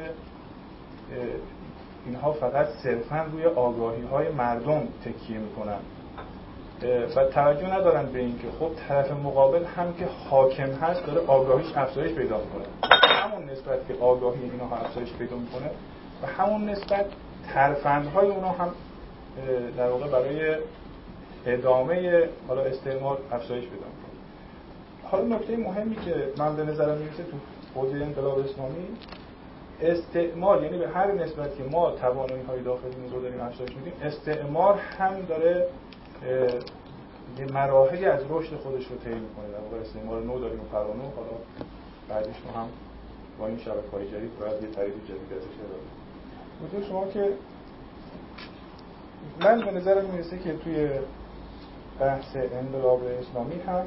اینها فقط صرفاً روی آگاهی‌های مردم تکیه میکنن و توجه ندارن به این که خب طرف مقابل هم که حاکم هست داره آگاهیش افزایش پیدا میکنه. همون نسبت که آگاهی اینها افزایش پیدا میکنه و همون نسبت ترفندهای اونها هم در واقع برای ادامه حالا استعمار افزایش پیدا میکنه. حالا نکته مهمی که من به نظرم میرسه تو حوزه انقلاب اسلامی استعمار یعنی به هر نسبت که ما توانایی‌های داخلیمون رو داریم افزایش میدیم، استعمار هم داره یه مراحلی از رشد خودش رو طی می‌کنه. در واقع استعمار نو داریم و فرانو، حالا بعدش ما هم با این شبکه‌های جدید باید یه تعریف جدید ازش ارائه بدیم. مثلا شما که من به نظرم میرسه که توی بحث انقلاب اسلامی هم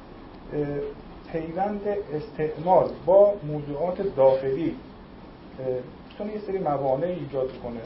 پیوند استعمار با موضوعات داخلی میتونه یه سری موانع ایجاد کنه.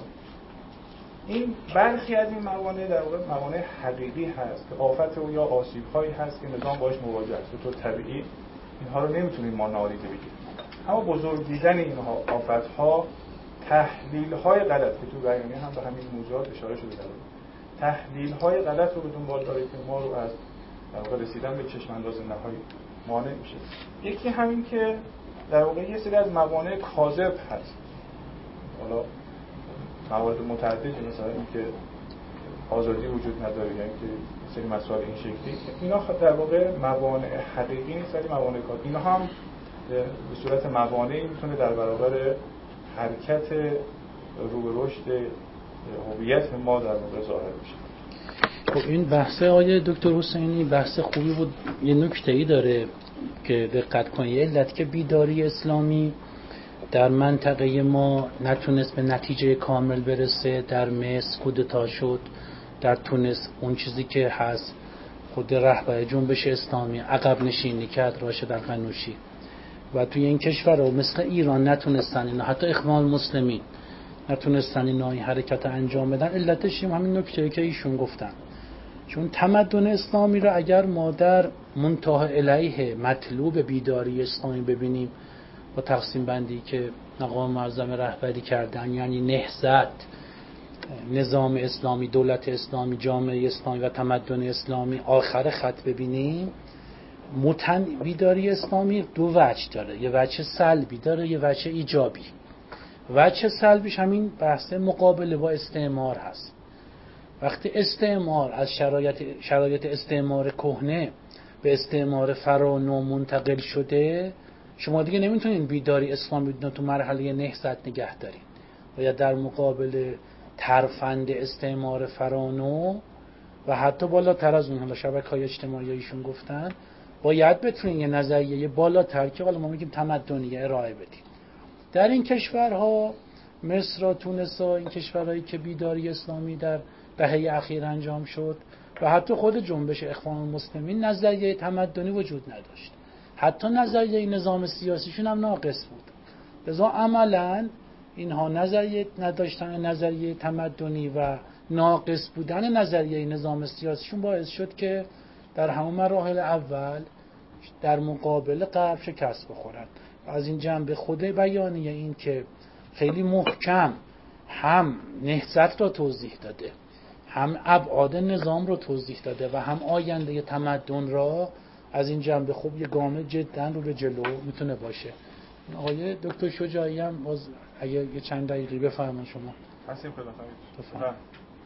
این برخی از این موانع در واقع موانع حقیقی هست که آفت و یا آسیب‌هایی هست که نظام باهاش مواجه است. به طور طبیعی اینها رو نمیتونیم ما نادیده بگیریم. اما بزرگ دیدن اینها آفت‌ها، تحلیل‌های غلط که تو بیانیه هم به همین موضوعات اشاره شده داره، تحلیل‌های غلط رو به دنبال داره که ما رو از در واقع رسیدن به چشم‌انداز نهایی مانع میشه. یکی همین که در واقع یه سری از موانع کاذب هست. حالا موارد متعددی مثلا اینکه آزادی وجود نداره، یعنی که سری مسائل این شکلی، اینا در واقع موانع حقیقی نیست ولی موانع کاذب. اینا هم به صورت موانعی میتونه در برابر حرکت رو به رشد هویت ما در واقع ظاهر بشه. خب این بحث آقای دکتر حسینی بحث خوبی بود. یه نکته‌ای داره که دقت کنید، علت که بیداری اسلامی در منطقه ما نتونست به نتیجه کامل برسه، در مصر کودتا شد، در تونس اون چیزی که هست خود رهبر جنبش اسلامی عقب نشینی کرد، راشد القنوشی، و توی این کشورها مثل ایران نتونستن اینا، حتی اخوان المسلمین نتونستن اینا این حرکت انجام بدن. علتش همین نکته‌ای که ایشون گفتن، چون تمدن اسلامی را اگر ما در منتهى الیه مطلوب بیداری اسلامی ببینیم با تقسیم بندی که مقام معظم رهبری کردن، یعنی نهضت، نظام اسلامی، دولت اسلامی، جامعه اسلامی و تمدن اسلامی، آخر خط ببینیم، بیداری اسلامی دو وجه داره، یه وجه سلبی داره، یه وجه ایجابی. وجه سلبیش همین بحث مقابله با استعمار هست. وقتی استعمار از شرایط استعمار کهنه به استعمار فرانو منتقل شده، شما دیگه نمیتونین بیداری اسلامی تو مرحله نهضت نگه دارین. باید در مقابل ترفند استعمار فرانو و حتی بالاتر از اون، حالا شبکه‌های اجتماعی ایشون گفتن، باید بتونین یه نظریه بالاتر که حالا ما میگیم تمدنی ارائه بدین. در این کشورها مصر و تونس و این کشورهایی که بیداری اسلامی در دهه اخیر انجام شد و حتی خود جنبش اخوان المسلمین، نظریه تمدنی وجود نداشت، حتی نظریه نظام سیاسیشون هم ناقص بود. لذا عملاً اینها نظریه نداشتن نظریه تمدنی و ناقص بودن نظریه نظام سیاسیشون باعث شد که در همون مراحل اول در مقابل غرب شکست بخورن. از این جنبه خود بیانیه این که خیلی محکم هم نهضت را توضیح داده، هم ابعاد نظام رو توضیح داده و هم آینده تمدن را، از این جنبه خوب یه گام جدا رو به جلو میتونه باشه. آقای دکتر شجاعی هم باز اگه یه چند دقیقی بفرمایید شما. هستیم خدمتتون.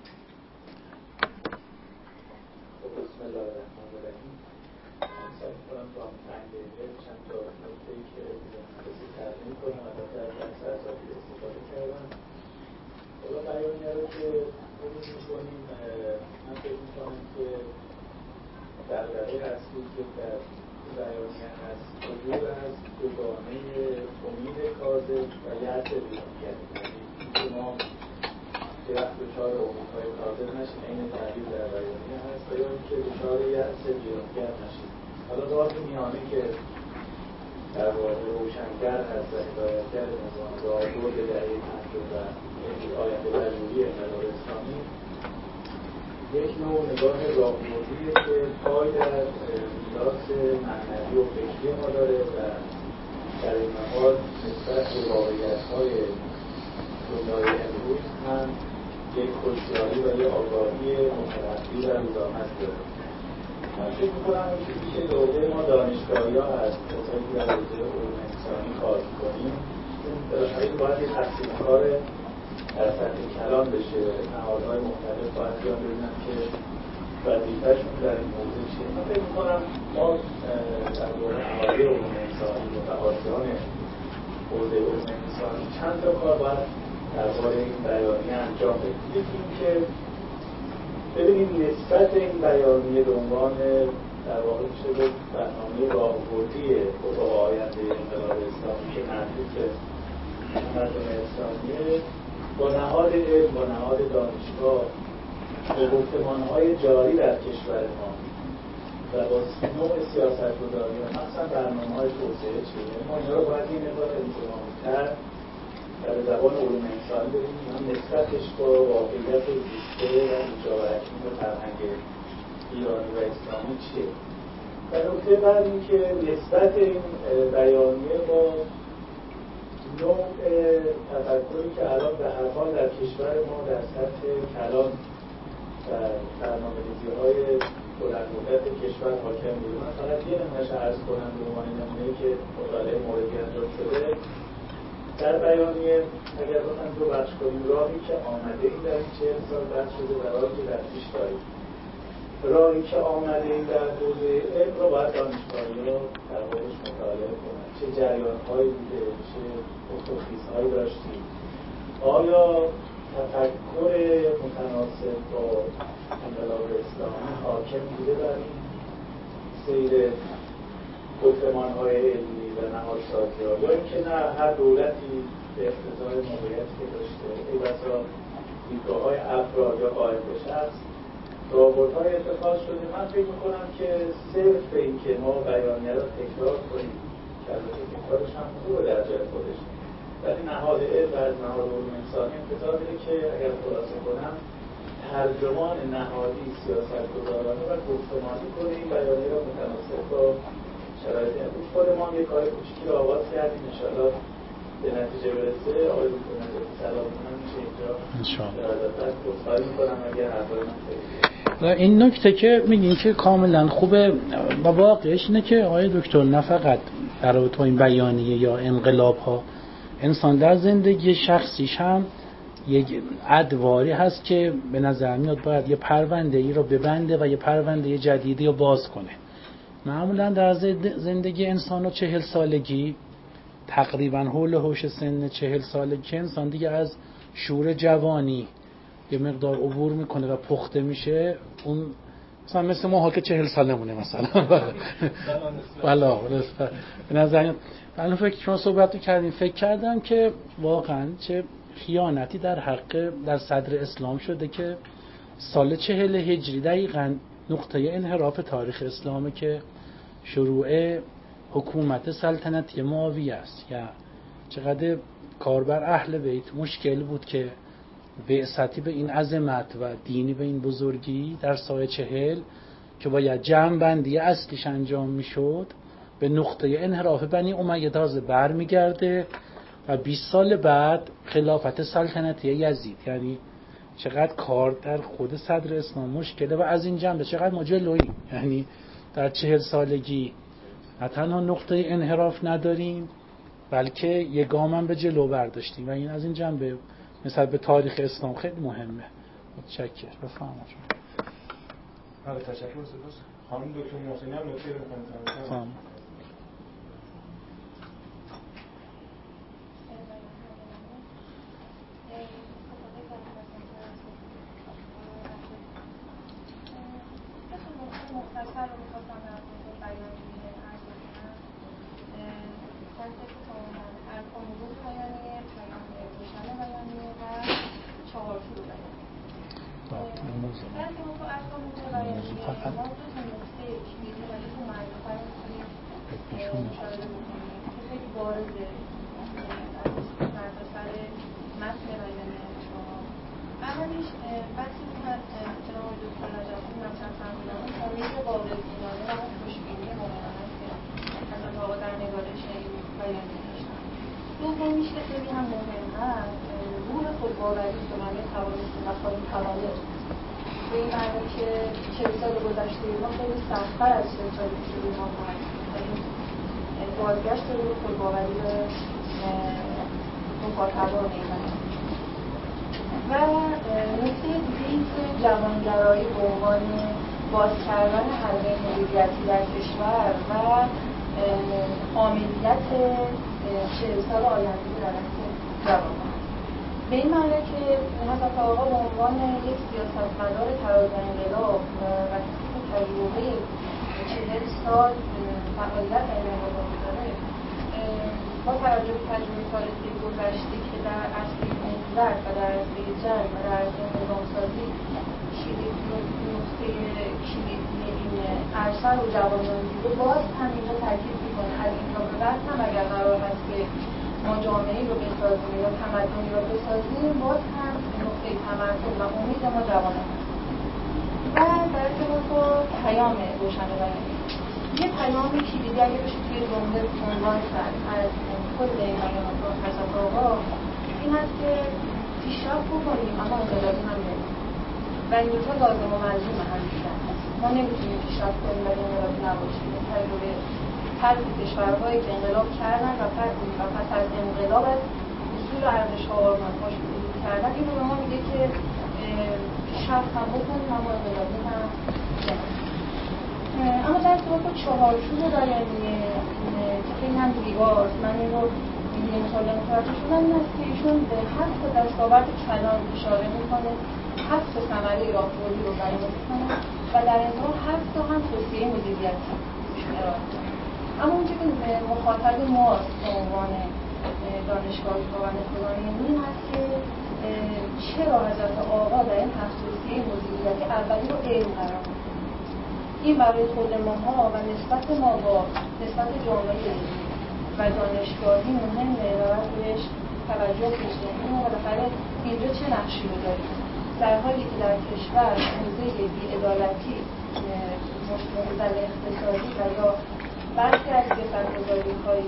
بسم الله الرحمن الرحیم. سعی می‌کنم با چند دقیقه چند تا نکته‌ای که ترجمه کنم البته از بحث اساسی استفاده کردم. حالا بیانیه رو که مرور می‌کنیم، من فکر می‌کنم که دغدغه اصلی که در بیانیه هست عبور از دوگانه امید کاذب و یأس بیرونگر. یعنی ما که وقت دچار امیدهای کاذب نشیم، این تعبیر در بیانیه هست، و یا اینکه دچار یأس بیرونگر نشیم. حالا راه میانه که در واقع روشنگر هست و هدایتگر نظام راهبرد دهه 50 و آینده پژوهی انقلاب اسلامی، یک نوع نگاه راهبردیه که پای در میراث معنوی و فکری ما داره و در این حال نسبت به واقعیت‌های دنیای امروز هم یک هوشیاری و یک آگاهی مترقی و روزآمد داره. من فکر می‌کنم که دوره ما دانشگاهی‌ها هست، کسایی که در حوزه علوم انسانی کار می‌کنیم، بالاخره باید یک تقسیم کار در سطح کلان بشه، نهادهای مختلف باید بیان ببینن که وظیفه‌شون در این موضوع چیه. من فکر می‌کنم ما در دوره اهالی علوم انسانی، متخصصان حوزه علوم انسانی چند تا کار باید درباره این بیانیه انجام بدیم. یکی این که ببینید نسبت این بیانیه به عنوان در واقع میشه به برنامه راهبردی افق آینده انقلاب اسلامی که مربوط به مردم اسلامیه با نهاد علم، با نهاد دانشگاه، با گفتمان‌های جاری در کشور ما و با نوع سیاست‌گذاری و مثلا برنامه‌های توسعه چیه ما اینا رو باید یه مقدار انضمامی‌تر در زبان علوم انسانی ببینیم نسبتش با واقعیت زیسته و ایجاب‌اکنون فرهنگ ایرانی و اسلامی چیه. و نکته بعد این که نسبت این بیانیه با نوع تفکری که الان به هر حال در کشور ما در سطح کلان و برنامه‌ریزی‌های بلندمدت کشور حاکم بوده. من فقط یه نمونه‌اش عرض کنم به عنوان نمونه‌ای که مطالعه موردی انجام شده. در بیانیه اگر بخوایم دو بخش کنیم راهی که آمده ای در این 40 سال بحث شده و راهی که در پیش داریم. راهی که آمده ای در حوزه علم رو باید دانشگاهی‌ها در موردش مطالعه کنند. چه جریان‌هایی بوده، چه اتوخیزهایی داشتیم. آیا تفکر متناسب با انقلاب اسلامی حاکم بوده بر این سیر گفتمان‌های علمی و نهادسازی‌ها یا اینکه نه هر دولتی به اقتضای موقعیتی که داشته ای بسا دیدگاه‌های افراد یا قائم به شخص راهبردهای اتخاذ شده. من فکر می‌کنم که صرف این که ما بیانیه رو تکرار کنیم که البته تکرارش هم خوبه در جای خودش، ولی نهاد علم و از نهاد علوم انسانی انتظار داره که اگر خلاصه کنم ترجمان نهادی سیاست‌گذارانه و گفتمانی کنه این بیانیه را متناسب با شرایط امروز. خودمان یک کار کوچیکی رو آغاز کردیم، انشاءالله به نتیجه برسه. آقای دکتر نجاتی سلام کنم میشه اینجا ارادتاً عذرخواهی می‌کنم اگر حرفای من خیلی این نکته که میگین که کاملا خوبه و واقعش اینه که آقای دکتر نه فقط در رابطه با این بیانیه یا انقلاب ها، انسان در زندگی شخصیش هم یک ادواری هست که به نظر میاد باید یه پرونده ای رو ببنده و یه پرونده جدیدی رو باز کنه. معمولا در زندگی انسان و 40 سالگی تقریبا حول و حوش سن 40 سالگی انسان دیگه از شور جوانی یه مقدار عبور میکنه و پخته میشه. اون مثلا مثل ما که 40 سال نمونه مثلا والا به نظر من فکر شما صحبت کردیم فکر کردم که واقعا چه خیانتی در حق در صدر اسلام شده که سال 40 هجری دقیقاً نقطه انحراف تاریخ اسلامه که شروع حکومت سلطنتی معاویه است. یا چقدر کاربر اهل بیت مشکل بود که بعثتی به این عظمت و دینی به این بزرگی در سال 40 که باید جمع بندی اصلیش انجام میشد به نقطه انحراف بنی امیه تازه بر میگرده و 20 سال بعد خلافت سلطنتی یزید. یعنی چقدر کار در خود صدر اسلام مشکله و از این جنبه چقدر ما جلوییم. یعنی در 40 سالگی نه تنها نقطه انحراف نداریم بلکه یک گام هم به جلو برداشتیم و این از این جنبه مثلا به تاریخ اسلام خیلی مهمه. متشکرم. بفرمایید. بله تشکر. سپاس. خانم دکتر محسنی هم نکته بفرمایید. مختصر رو می‌خواستم در مورد بیانیه عرض کنم. فصل که کاملاً الکامروز بیانیه، پیام‌های روشن بیانیه و چهارچوب بیانیه. بعد که ما تو الکامروز بیانیه ما دو تا نکته کلیدی و دو تا معرفه رو می‌تونیم مشاهده بکنیم که خیلی بارزه در سر متن بیانیه شما. اولیش بحثی که من جناب دکتر نجاتی مطرح فرمودن تاریخ واقع‌بینانه و خوشبینی مؤمنانه است که از اتفاقا در نگارش این بیانیه داشتن. دومیش که خیلی هم مهم هست روح خودباوری که معنی توانستیم و خواهیم توانست به این معنی که 40 سال گذشته ما خیلی سخت‌تر از 40 سال پیش ما خواهد این بازگشت روح خودباوری به مخاطبان این بیانیه. و نکته دیگه‌ای که جوانگرایی به عنوان باز کردن حلقه مدیریتی در کشور و عاملیت 40 سال آینده در دست جوانان. به این معنی که حضرت آقا به عنوان یک سیاستمدار تراز انقلاب و تجربه 40 سال فعالیت در این انقلاب داره، با توجه به تجربه تاریخی گذشته که در عصر نهضت و در عصر جنگ و در عصر نظام‌سازی نقطه کلیدی این عرصه رو جوانان دیده، باز هم اینجا تاکید می‌کنه از اینجا به بعد هم اگر قرار هست که ما جامعه‌ای رو بسازیم یا تمدنی رو بسازیم، باز هم نقطه تمرکز و امید ما جوانان هست. و در ارتباط با پیام روشن بیانی، یه پیام کلیدی اگه بشه توی جمله عنوان کرد از خود این بیان رو حضرت آقا، این هست که پیشرفت بکنیم اما انقلابی هم نمیم و این دوتا لازم و ملزوم هم دیگر هست. ما نمیتونیم پیشرفت کنیم ولی انقلابی نباشیم. تجربه تلخ کشورهایی که انقلاب کردن و پس از انقلاب از اصول و ارزش‌ها و آرمان‌هاش عبور کردن، این رو به ما میگه که پیشرفت هم بکنیم اما انقلابی هم نمیم. اما در ارتباط با چهارچوب بیانیه که خیلی هم زیباست، من این رو یه مطالعه متوجه شدم، این است که ایشون به 7 دستاورد کلان اشاره میکنه، 7 ثمره راهبردی رو بیان میکنه و در انتها 7 تا هم توصیه مدیریتی ایشون ارائه میکنه. اما اونچه که مخاطب ماست به عنوان دانشگاهی و نخبگانی این هست که چرا حضرت آقا در این 7 توصیه مدیریتی اولی رو علم قرار میکنه. این برای خود ماها و نسبت ما با نسبت جامعه علمی و دانشگاهی مهمه و باید بهش توجه بشه. این بالاخره اینجا چه نقشی رو داریم؟ در حالی که در کشور حوزه بی‌عدالتی، معضل اقتصادی و یا برخی از سیاست‌گذاری‌های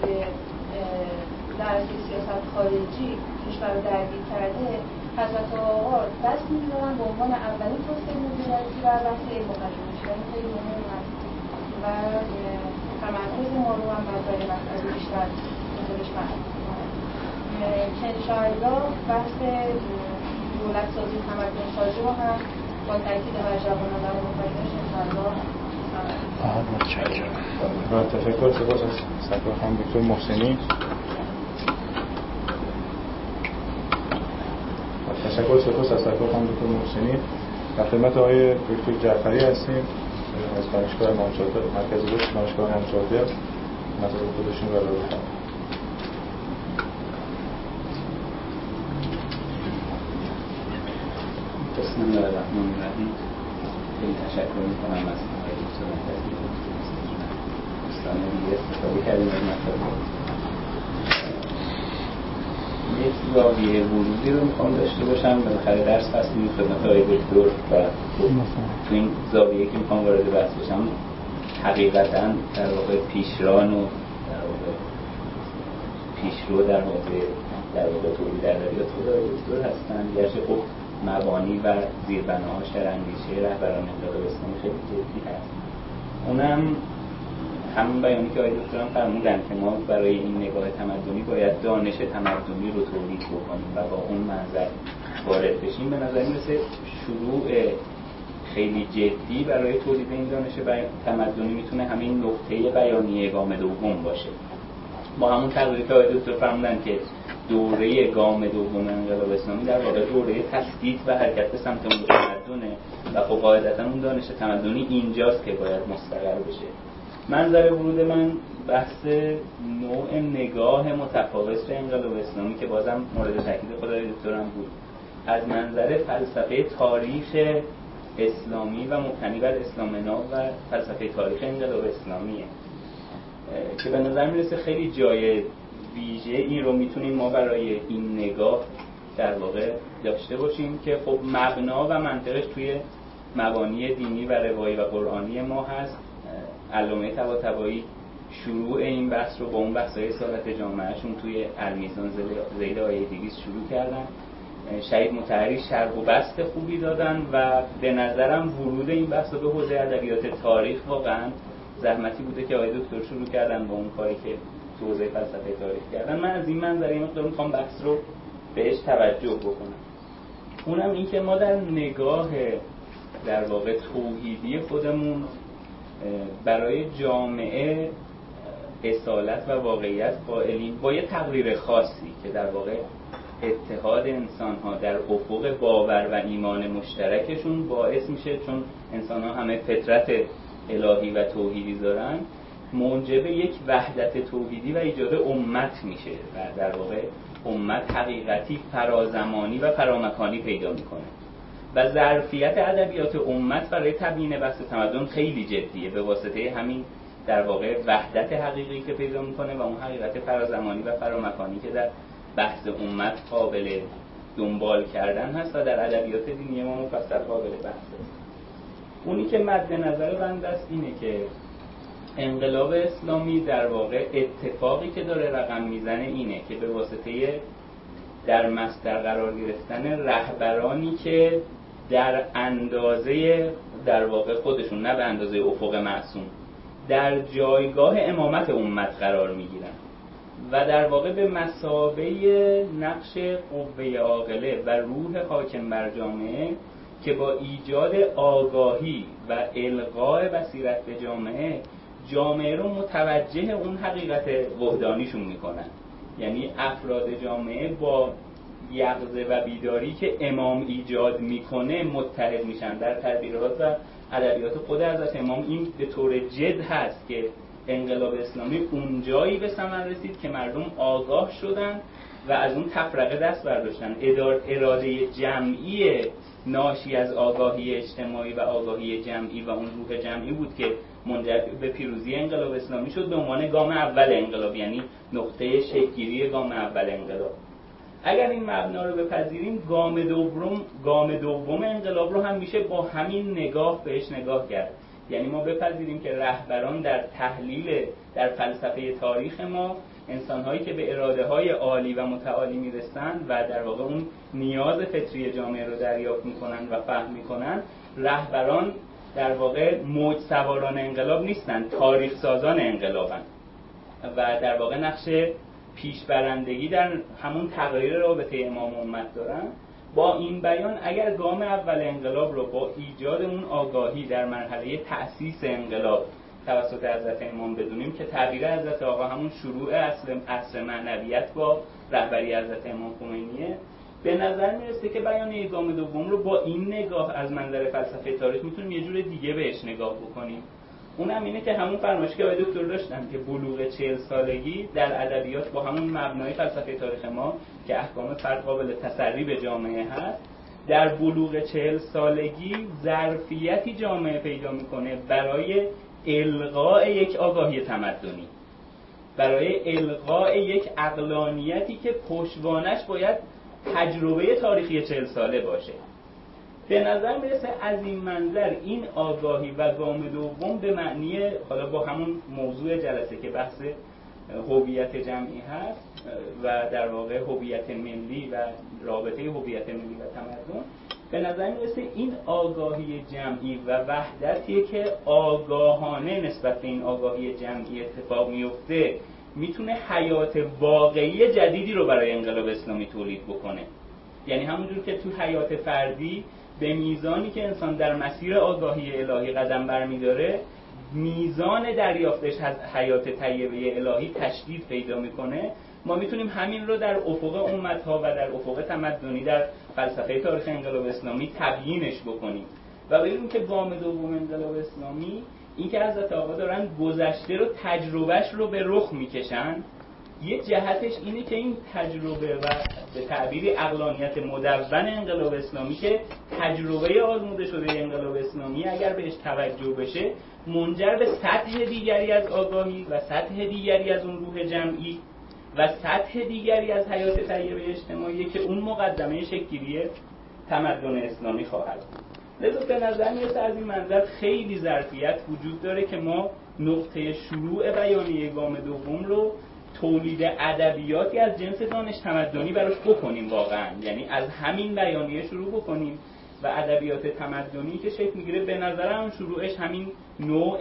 در سیاست خارجی کشور رو درگیر کرده، حضرت آقا دست می‌ذارن به عنوان اولین توسعه مدیریتی و بحث علم و پژوهش. این خیلی مهم است و تمرکز ما رو هم باید برای مسئله بیشتر بهش برمی‌کنه که انشاءالله بحث دولت سازی و تمدن سازی رو هم با تاکید بر جوانان در مفاهیمش انشاءالله با تشکر. سپاس از سرکار خانم دکتر محسنی. سپاس از سرکار خانم دکتر محسنی. در خدمت آقای دکتر جعفری هستیم از دانشگاه امام صادق، مرکز رشد دانشگاه امام صادق. مطالب خودشون رو ارائه می‌کنن. بسم الله الرحمن الرحیم. خیلی تشکر می‌کنم از آقای دکتر مرکزی دوستان دیگه استفاده کردیم از مطالب. یک زاویه ورودی رو میخوام داشته باشم. بالاخره درس بستیم خدمت آقای دکتر و تو این زاویه که میخوام وارد بحث بشم حقیقتاً در واقع پیشران و در واقع پیشرو در واقع تولید ادبیات خود آقای دکتر هستن. گرچه خب مبانی و زیربناها اندیشه رهبران انقلاب اسلامی خیلی جدی هست. اونم همون بیانی که آقای دکتر هم فرمودن که ما برای این نگاه تمدنی باید دانش تمدنی رو تولید بکنیم و با اون منظر وارد بشیم. به نظر میرسه شروع خیلی جدی برای تولید این دانش تمدنی میتونه همین نقطه بیانیه گام دوم باشه. با همون تقریری که آقای دکتر فرمودن که دوره گام دوم انقلاب اسلامی در واقع دوره تثبیت و حرکت به سمت اون تمدنه و خب قاعدتا اون دانش تمدنی اینجاست که باید مستقر بشه. منظر ورود من بحث نوع نگاه متفاوت به انقلاب اسلامی که بازم مورد تاکید خدای دکتر هم بود، از منظر فلسفه تاریخ اسلامی و مبتنی بر اسلام ناب و فلسفه تاریخ انقلاب اسلامیه که به نظر میرسه خیلی جای ویژه ای رو میتونیم ما برای این نگاه در واقع داشته باشیم که خب مبنا و منطقش توی مبانی دینی و روایی و قرآنی ما هست. علامه طباطبایی شروع این بحث رو با اون بحث‌های اصالت جامعهشون توی المیزان ذیل آیه 200 شروع کردن. شهید مطهری شرح و بسط خوبی دادن و به نظرم ورود این بحث به حوزه ادبیات تاریخ واقعا زحمتی بوده که آقای دکتر شروع کردن با اون کاری که تو حوزه فلسفه تاریخ کردن. من از این منظر مقدار میخوام بحث رو بهش توجه بکنم. اونم این که ما در نگاه در واقع توحیدی خودمون برای جامعه اصالت و واقعیت قائلیم با یه تقریر خاصی که در واقع اتحاد انسان‌ها در افق باور و ایمان مشترکشون باعث میشه، چون انسان‌ها همه فطرت الهی و توحیدی دارن، موجب یک وحدت توحیدی و ایجاد امت میشه و در واقع امت حقیقتی فرازمانی و فرامکانی پیدا میکنه و ظرفیت ادبیات امت برای تبیین بحث تمدن خیلی جدیه به واسطه همین در واقع وحدت حقیقی که پیدا میکنه و اون حقیقت فرازمانی و فرامکانی که در بحث امت قابل دنبال کردن هست و در ادبیات دینی ما مفصل قابل بحثه. اونی که مد نظر بنده است اینه که انقلاب اسلامی در واقع اتفاقی که داره رقم میزنه اینه که به واسطه در مصدر قرار گرفتن رهبرانی که در اندازه در واقع خودشون، نه به اندازه افق معصوم، در جایگاه امامت امت قرار میگیرن و در واقع به مثابه نقش قوه عاقله و روح حاکم بر جامعه که با ایجاد آگاهی و القاء بصیرت به جامعه رو متوجه اون حقیقت وحدانیشون میکنن. یعنی افراد جامعه با یقظه و بیداری که امام ایجاد میکنه متحد میشن. در تعبیرات و ادبیات خود حضرت امام این به طور جد هست که انقلاب اسلامی اونجایی به ثمر رسید که مردم آگاه شدن و از اون تفرقه دست برداشتن. اراده جمعی ناشی از آگاهی اجتماعی و آگاهی جمعی و اون روح جمعی بود که منجر به پیروزی انقلاب اسلامی شد به عنوان گام اول انقلاب، یعنی نقطه شکل‌گیری گام اول انقلاب. اگر این مبنا رو بپذیریم، گام دوم انقلاب رو هم میشه با همین نگاه بهش نگاه کرد. یعنی ما بپذیریم که رهبران در تحلیل در فلسفه تاریخ ما انسان‌هایی که به اراده‌های عالی و متعالی میرسن و در واقع اون نیاز فطری جامعه رو دریافت میکنن و فهم میکنن، رهبران در واقع موج سواران انقلاب نیستن، تاریخ سازان انقلابن و در واقع نقش پیشبرندگی در همون تغییر رابطه امام و امت دارن. با این بیان اگر گام اول انقلاب رو با ایجاد اون آگاهی در مرحله تأسیس انقلاب توسط حضرت امام بدونیم که تعبیر حضرت آقا همون شروع عصر معنویت با رهبری حضرت امام خمینیه، به نظر میرسه که بیانیه گام دوم رو با این نگاه از منظر فلسفه تاریخ میتونیم یه جور دیگه بهش نگاه بکنیم. اونم اینه که همون فرمایشی که آقای دکتر داشتن که بلوغ 40 سالگی در ادبیات با همون مبنای فلسفه تاریخ ما که احکام فرد قابل تسری به جامعه هست، در بلوغ 40 سالگی ظرفیتی جامعه پیدا میکنه برای القاء یک آگاهی تمدنی، برای القاء یک عقلانیتی که پشتوانش باید تجربه تاریخی 40 ساله باشه. به نظر میرسه از این منظر این آگاهی و گام دوم به معنی، حالا با همون موضوع جلسه که بحث هویت جمعی هست و در واقع هویت ملی و رابطه هویت ملی و تمدن، به نظر میرسه این آگاهی جمعی و وحدتیه که آگاهانه نسبت به این آگاهی جمعی اتفاق میفته میتونه حیات واقعی جدیدی رو برای انقلاب اسلامی تولید بکنه. یعنی همونجور که تو حیات فردی به میزانی که انسان در مسیر آگاهی الهی قدم برمیداره، میزان دریافتش از حیات طیبه الهی تشدید پیدا میکنه، ما میتونیم همین رو در افق امتها و در افق تمدنی در فلسفه تاریخ انقلاب اسلامی تبیینش بکنیم و ببینیم که گام دوم انقلاب اسلامی این که حضرت آقا دارن گذشته رو تجربهش رو به رخ میکشن، یه جهتش اینه که این تجربه و به تعبیری عقلانیت مدون انقلاب اسلامی که تجربه آزموده شده انقلاب اسلامی اگر بهش توجه بشه منجر به سطح دیگری از آگاهی و سطح دیگری از اون روح جمعی و سطح دیگری از حیات طیبه اجتماعی که اون مقدمه شکل‌گیری تمدن اسلامی خواهد. لذا به نظر میرسه از این منظر خیلی ظرفیت وجود داره که ما نقطه شروع بیانیه گام دوم رو تولید ادبیاتی از جنس دانش تمدنی براش بکنیم واقعا، یعنی از همین بیانیه شروع بکنیم و ادبیات تمدنی که شکل میگیره به نظرم شروعش همین نوع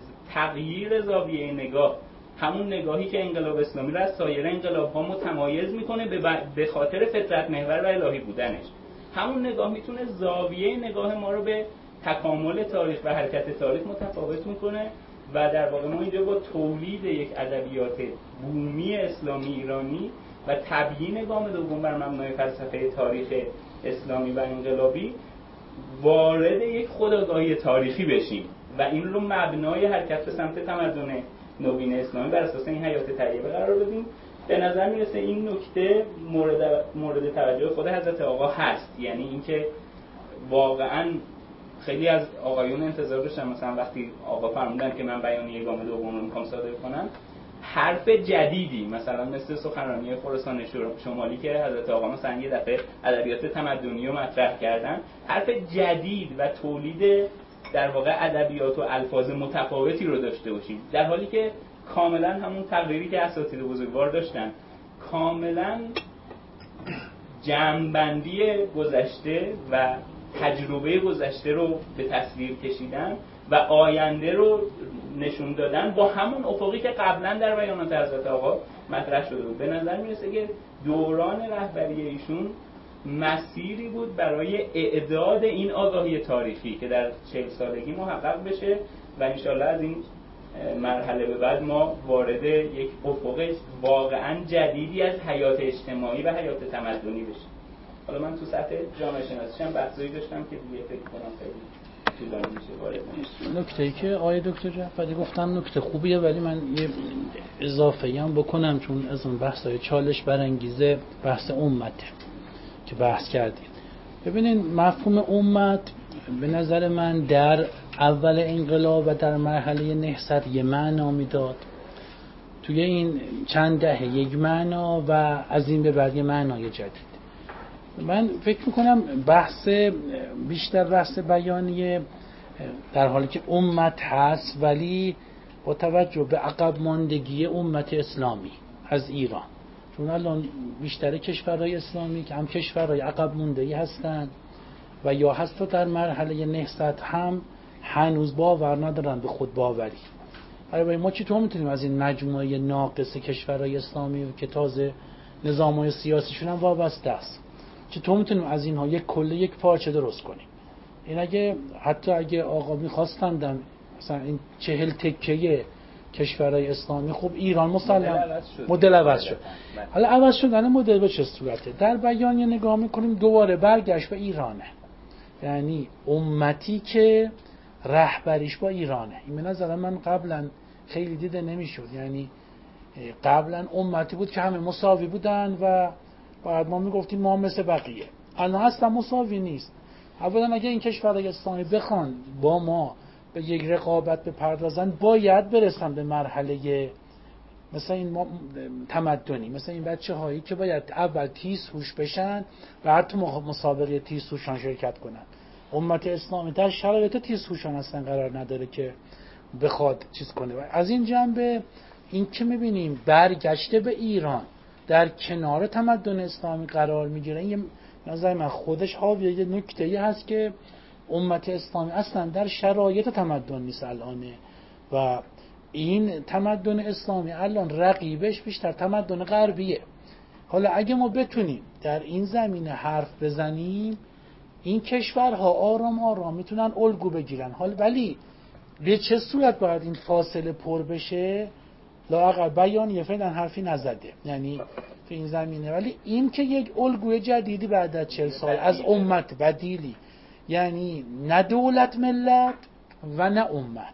تغییر زاویه نگاه، همون نگاهی که انقلاب اسلامی رو از سایر انقلاب‌ها متمایز میکنه به خاطر فطرت محور و الهی بودنش. همون نگاه میتونه زاویه نگاه ما رو به تکامل تاریخ و حرکت تاریخ متفاوت میکنه و در واقع ما اینجا با تولید یک ادبیات بومی اسلامی ایرانی و تبیین گام دوم بر مبنای فلسفه تاریخ اسلامی و انقلابی وارد یک خودآگاهی تاریخی بشیم و این رو مبنای حرکت به سمت تمدن نوین اسلامی بر اساس این حیات طیبه قرار بدیم. به نظر میرسه این نکته مورد توجه خود حضرت آقا هست، یعنی اینکه واقعا خیلی از آقایون انتظار داشتن مثلا وقتی آقا فرمودن که من بیانیه گام دوم رو میخوام صادر کنم، حرف جدیدی مثلا مثل سخنرانی خراسان شمالی که حضرت آقا مثلا یه دفعه ادبیات تمدنی رو مطرح کردن، حرف جدید و تولید در واقع ادبیات و الفاظ متفاوتی رو داشته باشیم، در حالی که کاملا همون تقریری که اساتید بزرگوار داشتن، کاملا جمع‌بندی گذشته و تجربه گذشته رو به تصویر کشیدن و آینده رو نشون دادن با همون افقی که قبلا در بیانات حضرت آقا مطرح شده بود. به نظر میرسه که دوران رهبری ایشون مسیری بود برای اعداد این آگاهی تاریخی که در 40 سالگی محقق بشه و انشالله از این مرحله به بعد ما وارد یک افق واقعا جدیدی از حیات اجتماعی و حیات تمدنی بشیم. حالا من تو سطح جامعه شناسیش هم بحثایی داشتم که دیگه فکر کنم خیلی طولانی میشه وارد. نکته‌ای که آقای دکتر جعفری گفتن نکته خوبیه، ولی من یه اضافه‌ای هم بکنم چون از اون بحث‌های چالش برانگیزه بحث امته که بحث کردیم. ببینین مفهوم امت به نظر من در اول انقلاب و در مرحله نهضت یه معنا میداد، توی این چند دهه یک معنا و از این به بعد یه معنای جدید. من فکر میکنم بیشتر بحث بیانیه در حالی که امت هست ولی با توجه به عقب ماندگی امت اسلامی از ایران، چون الان بیشتر کشورهای اسلامی که هم کشورهای عقب مانده‌ای هستن و یا حتی در مرحله نهضت هم هنوز باور ندارن به خود باوری. برای ما چطور میتونیم از این مجموعه ناقص کشورهای اسلامی که تازه نظام‌های سیاسیشون هم وابسته است، چطور میتونیم از اینها یک کل یک پارچه درست کنیم؟ این حتی اگه آقا می‌خواستن مثلا این 40 تکه کشورهای اسلامی، خب ایران مسلم مدل عوض شد. حالا عوض شدن مدل به چه صورته؟ در بیانیه نگاه میکنیم دوباره برگشت به ایرانه، یعنی امتی که رهبریش با ایرانه. این به نظر من قبلا خیلی دیده نمیشد، یعنی قبلا امتی بود که همه مساوی بودن و بعد ما میگفتیم ما مثل بقیه. الان اصلا مساوی نیست. اولا اگه این کشورهای اسلامی بخوان با ما به یک رقابت بپردازن، باید برسن به مرحله مثلا این تمدنی، مثلا این بچه هایی که باید اول تیزهوش بشن و حتی مسابقه تیزهوشان شرکت کنن. امت اسلامی در شرایط تیزهوشان اصلا قرار نداره که بخواد چیز کنه. و از این جنبه این که میبینیم برگشته به ایران در کنار تمدن اسلامی قرار میگیره، این نظر من خودش حاوی یه نکته‌ای هست که امت اسلامی اصلا در شرایط تمدن نیست الانه و این تمدن اسلامی الان رقیبش بیشتر تمدن غربیه. حالا اگه ما بتونیم در این زمینه حرف بزنیم، این کشورها آرام آرام میتونن الگو بگیرن. حالا ولی به چه صورت باید این فاصله پر بشه؟ لااقل بیانیه فعلا حرفی نزده، یعنی تو این زمینه. ولی این که یک الگوی جدیدی بعد از 40 سال از امت بدیلی، یعنی نه دولت ملت و نه امت،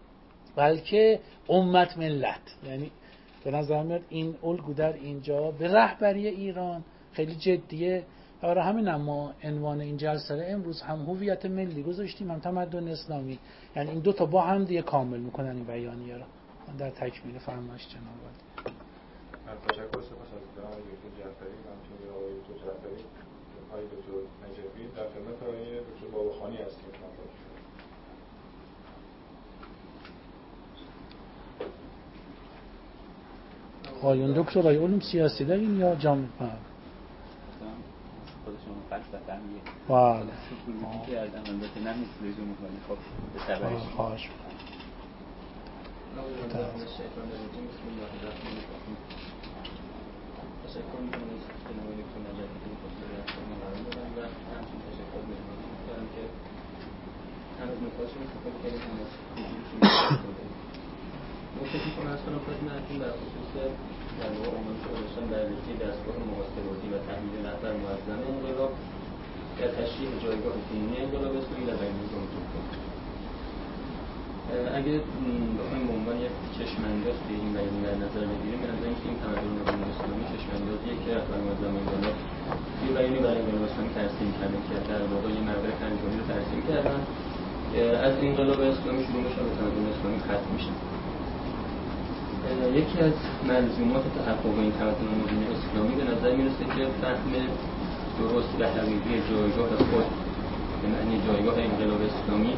بلکه امت ملت، یعنی به نظر میاد این الگو در اینجا به رهبری ایران خیلی جدیه. برای همین ما عنوان این جلسه امروز هم هویت ملی گذاشتیم هم تمدن اسلامی، یعنی این دو تا با هم دیگه کامل میکنن این بیانیه رو. من در تکمیل فرمایش جناب عالی. تشکر سپاس از آقای دکتر جعفری و همچنین آقای دکتر جعفری، آقای دکتر نجفی. در خدمت آقای دکتر باباخانی هستیم. آقایون دکترای علوم سیاسی دارین یا جامعه؟ خودشون فلسفه هم یه بله سکولی کردن، البته نمی‌سوزه می‌کنه. خب به تبعش خواهش تشکر می‌کنم از جناب دکتر نجفی که خودشون قرار دادن و همچنین تشکر می‌کنم که هنوز نکاتشون استفاده کردیم از حضورشون. نکته که کنم کنم خدمتتون در خصوص در واقع عنوان که گذاشتم بررسی دستگاه محاسباتی و تحلیل رهبر منظم انقلاب در تشریح جایگاه کنونی انقلاب اسلامی در بیانیه گام دوم. اگه بخوایم به عنوان یک چشم‌انداز به این بیانیه در نظر بگیریم، به نظر اینکه این تمدن نوین اسلامی چشم‌اندازیه که رهبر منظم انقلاب توی بیانیه برای انقلاب اسلامی ترسیم کردن که در واقع یه مبدأ پنجگانه رو ترسیم کردن. از انقلاب اسلامی شروع میشه و تمدن اسلامی ختم میشه. یکی از ملزومات تحقق این تمدن نوین اسلامی به نظر میرسه که فهم درست و حقیقی جایگاه خود به معنی جایگاه انقلاب اسلامی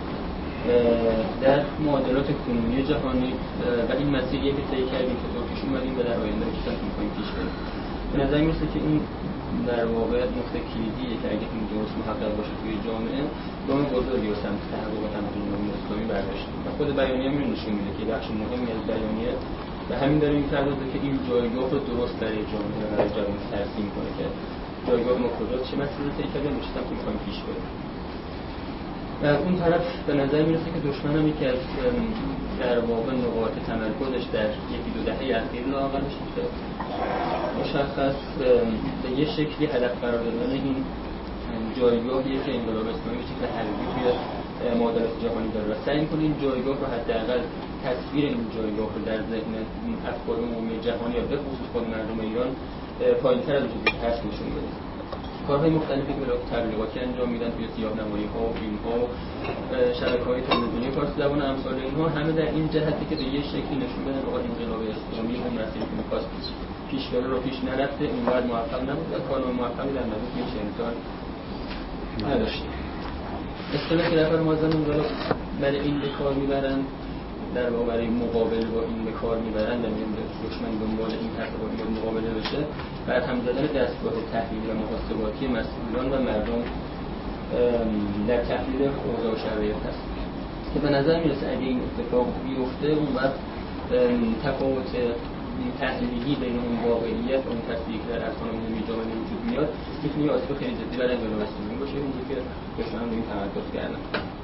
در معادلات کنونی جهانی و این مسیریه که طی کردیم که پیش اومدیم و در آینده چطور می‌کنیم پیش بریم. به نظر میرسه که این در واقع نقطه کلیدیه که اگه این درست محقق باشه توی جامعه گام بزرگی و سمت تحقق تمدن نوین اسلامی برداشتیم و خود بیانیه هم نشون میده که بخش مهمی از بیانیه و همین داره می‌پردازه که این جایگاه رو درست برای جامعه و برای جامعه ترسیم کنه که جایگاه ما کجاست، چه مسیری طی کردیم و چطور می‌خوایم پیش بریم. در اون طرف به نظر میرسه که دشمن هم یکی از در واقع نقاط تمرکزش در یکی دو دهه اخیر لااقل شده مشخص به یه شکلی هدف قرار دادن این جایگاهیه که انقلاب اسلامی به شکل حقیقی توی معادلات جهانی داره و سعی می‌کنه این جایگاه رو حداقل تصویر این جایگاه رو در ذهن افکار عمومی جهانی یا به خصوص خود مردم ایران پایین‌تر از وجود هست نشون بده. کارهای مختلفی که بلاک تبلیغاتی انجام میدن توی سیاه‌نمایی‌ها و فیلم‌ها و شبکه‌های تلویزیونی فارسی زبان و امثال اینها همه در این جهتی که به یه شکلی نشون بدن آقا انقلاب اسلامی اون مسیری که می‌خواست پیش بره رو پیش نرفته، اونقدر موفق نبود و کارنامه موفقی در نبود این 40 سال نداشته. اصطلاحی که رهبر معظم انقلاب برای این به کار میبرن در واقع برای مقابله با این به کار میبرن و میگن دشمن دنبال این حرف باید مقابله بشه برهم زدن دستگاه تحلیل و محاسباتی مسئولان و مردم در تحلیل اوضاع و شرایط هست که به نظر میرسه اگه این اتفاق بیفته اون وقت تفاوت تحلیلی بین اون واقعیت و اون تصویری که در ارکان عمومی جامعه وجود میاد میتونه آسیب خیلی جدی برای انقلاب اسلامی باشه. اونجوری که دشمن به این تمرکز کردن.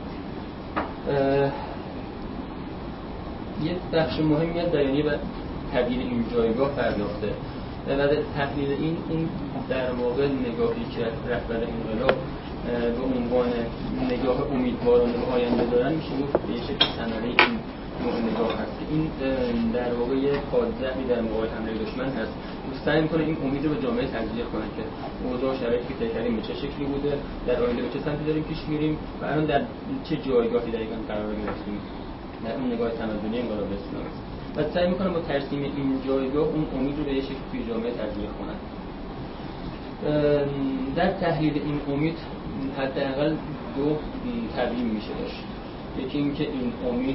یک بخش مهمی از بیانیه و تبیین این جایگاه پرداخته و در تحلیل این در واقع نگاهی که رهبر انقلاب به عنوان نگاه امیدوارانه به آینده دارن میشه گفت به یک شکل ثمره این نوع نگاه هست. این در واقع یک پادزهری در مقابل حمله دشمن هست. سعی می‌کنه این امید رو به جامعه تزریق کنه که اوضاع شرایطی که طی کردیم به چه شکلی بوده، در آینده به چه سمتی داریم پیش میریم و الان در چه جایگاهی دقیقاً قرار گرفتیم در اون نگاه تمدنی انقلاب اسلامی. و سعی می‌کنم با ترسیم این جایگاه اون امید رو به یک شکلی توی جامعه تزریق کنن. در تحلیل این امید حداقل دو تبیین میشه داشت. یکی اینکه این امید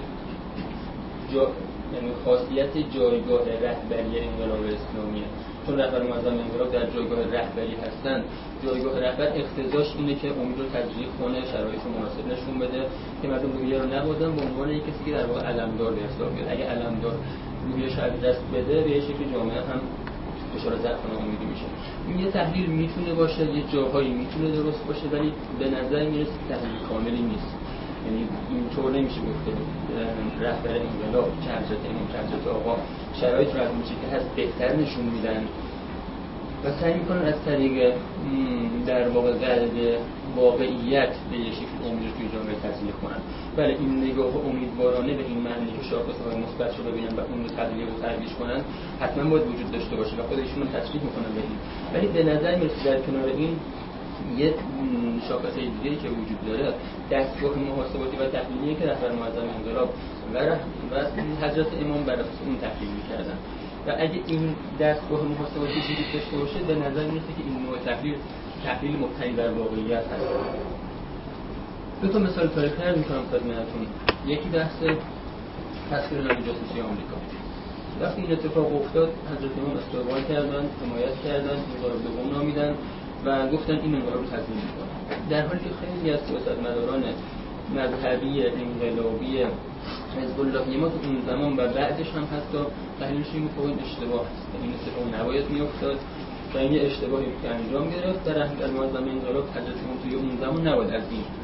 یعنی خاصیت جایگاه رهبری انقلاب اسلامیه، چون رهبر معظم انقلاب در جایگاه رهبری هستن. جایگاه رهبر اقتضاش اینه که امید رو تزریق کنه، شرایط رو مناسب نشون بده که مردم روحیه رو نبودن به عنوان یک کسی که در واقع علمدار به حساب بیاد. اگه علمدار روحیه شاید دست بده به یه شکل جامعه هم دچار ضعف و ناامیدی میشه. این یه تحلیل میتونه باشه، یه جاهایی میتونه درست باشه، ولی به نظر میرسه که تحلیل کاملی نیست. یعنی اینطور نمیشه گفت رهبر انقلاب چه حضرت امام چه حضرت آقا شرایط رو از اون چیزی که هست بهتر نشون میدن و سعی میکنن از طریق در واقع قرد واقعیت به یه شکل امید توی جامعه تزریق کنن. بله این نگاه امیدوارانه به این معنی که شاخص‌های مثبت رو ببینن و اون رو تبلیغ و ترویج کنن حتما باید وجود داشته باشه و خودشون رو تشریح میکنن به این. ولی به نظر میرسه در کنار این یه شاخصه دیگه‌ای که وجود داره دستگاه محاسباتی و تحلیلیه که رهبر معظم انقلاب و حضرت امام بر اساس اون تحلیل می‌کردن و اگه این دستگاه محاسباتی وجود داشته باشه به نظر میرسه که این نوع تحلیل مبتنی بر واقعیت هست. دو تا مثال تاریخی رو می‌کنم خدمتتون. یکی بحث تصویر نام جاسوسی آمریکا. وقتی این اتفاق افتاد حضرت امام استقبال کردن، حمایت کردن، انقلاب دوم نامیدن و گفتن این انقلاب رو تضمین می‌کنه. در حالی که خیلی از سیاستمداران مذهبی انقلابی حزب اللهی ما تو اون زمان و بعدش هم حتی تحلیلش این می‌کنه اشتباه است. این اتفاق نباید می‌افتاد و این اشتباهی که انجام گرفت در رهبر معظم انقلاب حضرت امام توی اون زمان نباید از این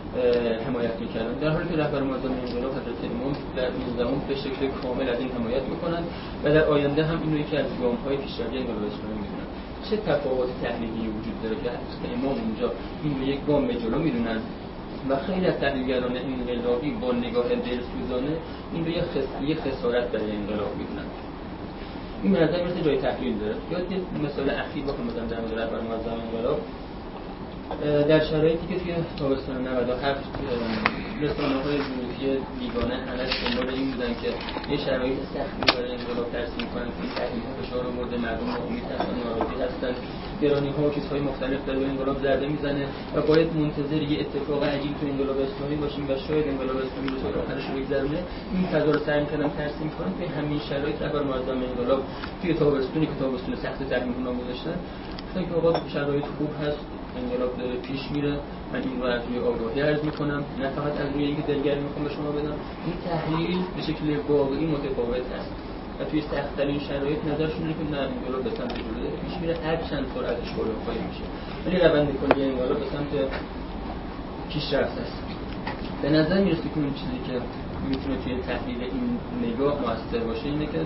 حمایت میکردن، در حالی که رهبر معظم انقلاب حضرت امام در این زمان به شکل کامل از این حمایت میکنن و در آینده هم این رو یکی از گام‌های پیشروی انقلاب اسلامی میدونن. چه تفاوت تحلیلی وجود داره که حضرت امام اینجا این رو یک گام به جلو میدونن و خیلی از تحلیلگران انقلابی با نگاه دلسوزانه این رو یه خسارت برای انقلاب میدونن. این به نظر میاد جای تحلیل داره. یاد یه مثال اخیر بخوام بزنم در مورد رهبر معظم انقلاب. در شرایطی که توی تابستان 97 رسانه‌های ظروفی بیگانه همش دنبال این بودن که یه شرایط سختی برای انقلاب ترسیم کنن که این تحریم‌ها فشار آورده، مردم ناامید هستن، ناراضی هستن، گرانی‌ها و چیزهای مختلف داره به انقلاب ضربه میزنه و باید منتظر یه اتفاق عجیب تو انقلاب اسلامی باشیم و شاید انقلاب اسلامی رو تا آخرش رو بگذرونه. این فضا رو سعی می‌کردن ترسیم کنن. توی همین شرایط رهبر معظم انقلاب توی تابستونی که تابستون سخت تحریم‌ها گذاشتن گفتن که آقا شرایط خوب هست، انقلاب داره پیش میره، من این رو از روی آگاهی عرض میکنم، نه فقط از روی اینکه دلگرمی میخوام به شما بدم. این تحلیل به شکل واقعی متفاوت هست و توی سخت‌ترین شرایط نظرشون اینه که نه انقلاب به سمت جلو داره پیش میره، هر چند سرعتش بالاپایی میشه ولی روند کلی انقلاب به سمت پیشرفت است. به نظر میرسه که اون چیزی که میتونه توی تحلیل این نگاه موثر باشه اینه که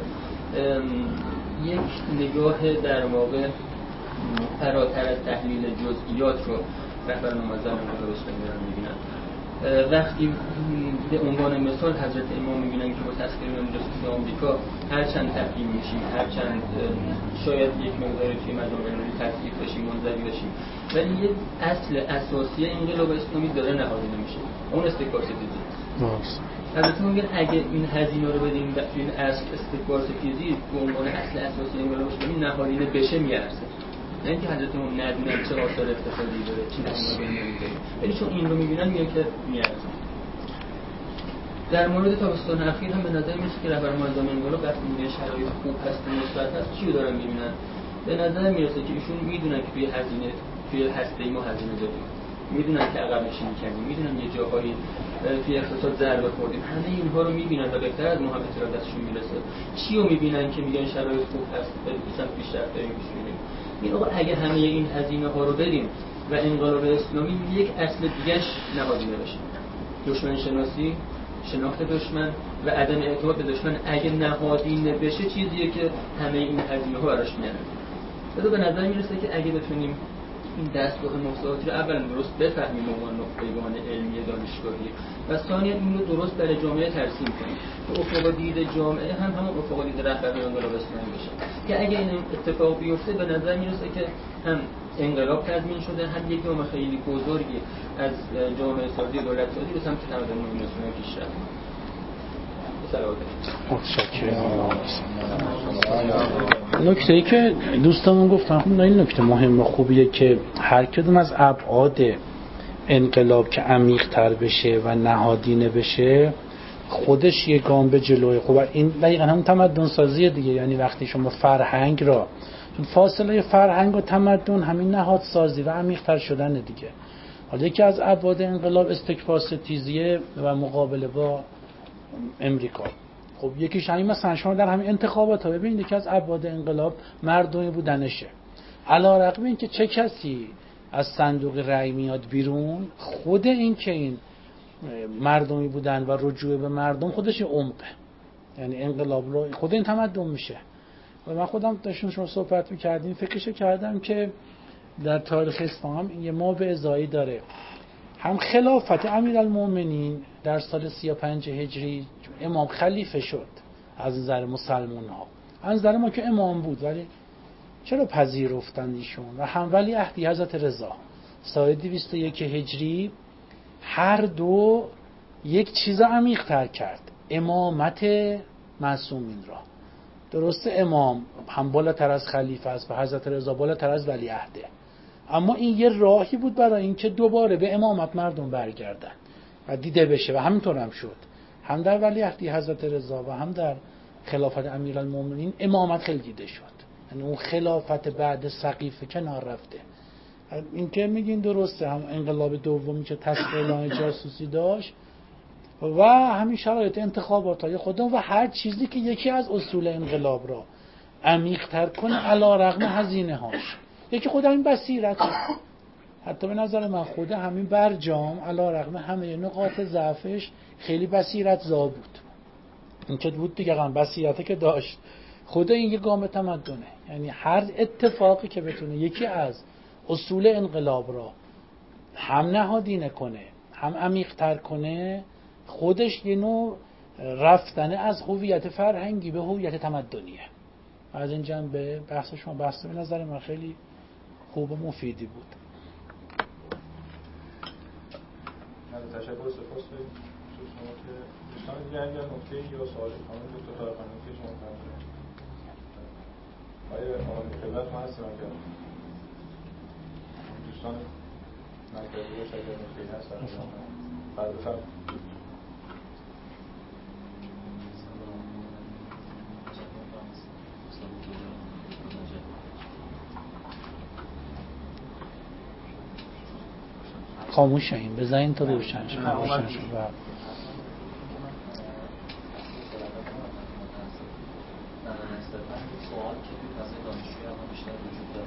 یک نگاه در واقع فراتر از تحلیل جزئیات رو رهبر معظم انقلاب اسلامی دارن میبینن. وقتی به عنوان مثال حضرت امام میبینن که با تسخیران جاسوسی آمریکا هرچند تحریم میشیم، هرچند شاید یک مقداری توی مجامع بین‌المللی تضعیف بشیم، منزوی بشیم، ولی یه اصل اساسی انقلاب اسلامی داره نهاده نمیشه، اون استکبار ستیزی است. حضرت امام میگن اگه این هزینه رو بدیم و این اصل استکبار ستیزی به عنوان اصل اساسی انقلاب اسلامی نهادینه بشه میارزه. نه اینکه حضرت امام ندونن چه آثار اقتصادی داره، چی نمی‌دونن، ولی چون این رو می‌بینن میگن که میارزه. در مورد تابستان اخیر هم به نظر میاد که رهبر معظم انقلاب وقتی میگه شرایط خوب هست و مثبت هست چی رو دارن می‌بینن؟ به نظر میرسه که ایشون میدونن که توی هسته ما هزینه داریم، میدونن که عقب نشینی کردیم، میدونن یه جاهایی توی اقتصاد ضربه خوردیم، همه اینها رو می‌بینن و بهتر از ما هم اطلاع دستشون میرسه. چی رو می‌بینن که میگن شرایط خوب هست و مثلا پیشرفت داریم پیش می‌ریم؟ این آقا اگه همه این هزینه ها رو بریم و انقلاب اسلامی یک اصل دیگه‌اش نهادینه بشه، دشمن شناسی، شناخت دشمن و عدم اعتماد به دشمن اگه نهادینه بشه چیزیه که همه این هزینه ها براش میارن. لذا به نظر میرسه که اگه بتونیم این دستگاه محصولاتی رو اولا درست بفهمیم به عنوان نخبگان علمی دانشگاهی و ثانیا این رو درست برای جامعه ترسیم کنیم که افق دید جامعه هم همون افق دید رهبر انقلاب اسلامی بشه که اگه این اتفاق بیفته به نظر میرسه که هم انقلاب تضمین شده، هم یک گام خیلی بزرگی از جامعه سازی دولت سازی به سمت تمدن نوین اسلامی پیش رفت. نکته‌ای که دوستامون گفتن خب این نکته مهم و خوبیه که هر کدوم از ابعاد انقلاب که عمیق‌تر بشه و نهادینه بشه خودش یک گام به جلوه. خب این دقیقاً هم تمدن سازیه دیگه، یعنی وقتی شما فرهنگ را، چون فاصله فرهنگ و تمدن همین نهاد سازی و عمیق‌تر شدن دیگه. حالا یکی از ابعاد انقلاب استکبار ستیزیه و مقابله با امریکا. خب یکیش همین، مثلا شما در همین انتخابات ها ببینید یکی از ابعاد انقلاب مردمی بودنشه. علی‌رغم این که چه کسی از صندوق رأی میاد بیرون، خود این که این مردمی بودن و رجوع به مردم خودش عمقه، یعنی انقلاب رو خود این تمدن میشه. و من خودم داشتم شما صحبت می‌کردیم فکرشو کردم که در تاریخ اسلام یه ما ازایی داره، هم خلافت امیرالمومنین در سال 35 هجری امام خلیفه شد از نظر مسلمان ها، از نظر ما که امام بود ولی چرا پذیرفتن ایشون، و هم ولی عهدی حضرت رضا سال 201 هجری، هر دو یک چیز عمیق تر کرد، امامت معصومین را. درسته امام هم بالاتر از خلیفه است و حضرت رضا بالاتر از ولی عهده، اما این یه راهی بود برای اینکه دوباره به امامت مردم برگردن و دیده بشه و همینطور هم شد. هم در ولیعهدی حضرت رضا و هم در خلافت امیرالمومنین امامت خیلی دیده شد، یعنی اون خلافت بعد سقیفه کنار رفته. این که میگین درسته، هم انقلاب دومی که تسخیران جاسوسی داشت و همین شرایط انتخاباتای خودم و هر چیزی که یکی از اصول انقلاب را عمیق‌تر کنه علی‌رغم هزینه هاش. یکی خود همین بصیرت، حتی به نظر من خود همین برجام علیرغم همه نقاط ضعفش خیلی بصیرت زا بود. این که بود دیگه بصیرتی که داشت، خود این یه گام تمدنه. یعنی هر اتفاقی که بتونه یکی از اصول انقلاب را هم نهادینه کنه هم عمیق‌تر کنه، خودش یه نوع رفتن از هویت فرهنگی به هویت تمدنیه. از این جنبه بحث شما بحث به نظر من خیلی خوب و مفیدی بود. من تشکر سپاس به شما که دوستان دیگه اگر نکته‌ای یا سوالی خانم دکتر طارقانی که شما فرمودید آیا آقای خدمت ما هستیم اگر دوستان مرکزی باشه اگر نکته‌ای هست بعد بفرمایید. خاموش شدیم بزنین تا روشن شد. روشن شد. سوال که توی فضای دانشجویی الان بیشتر وجود داره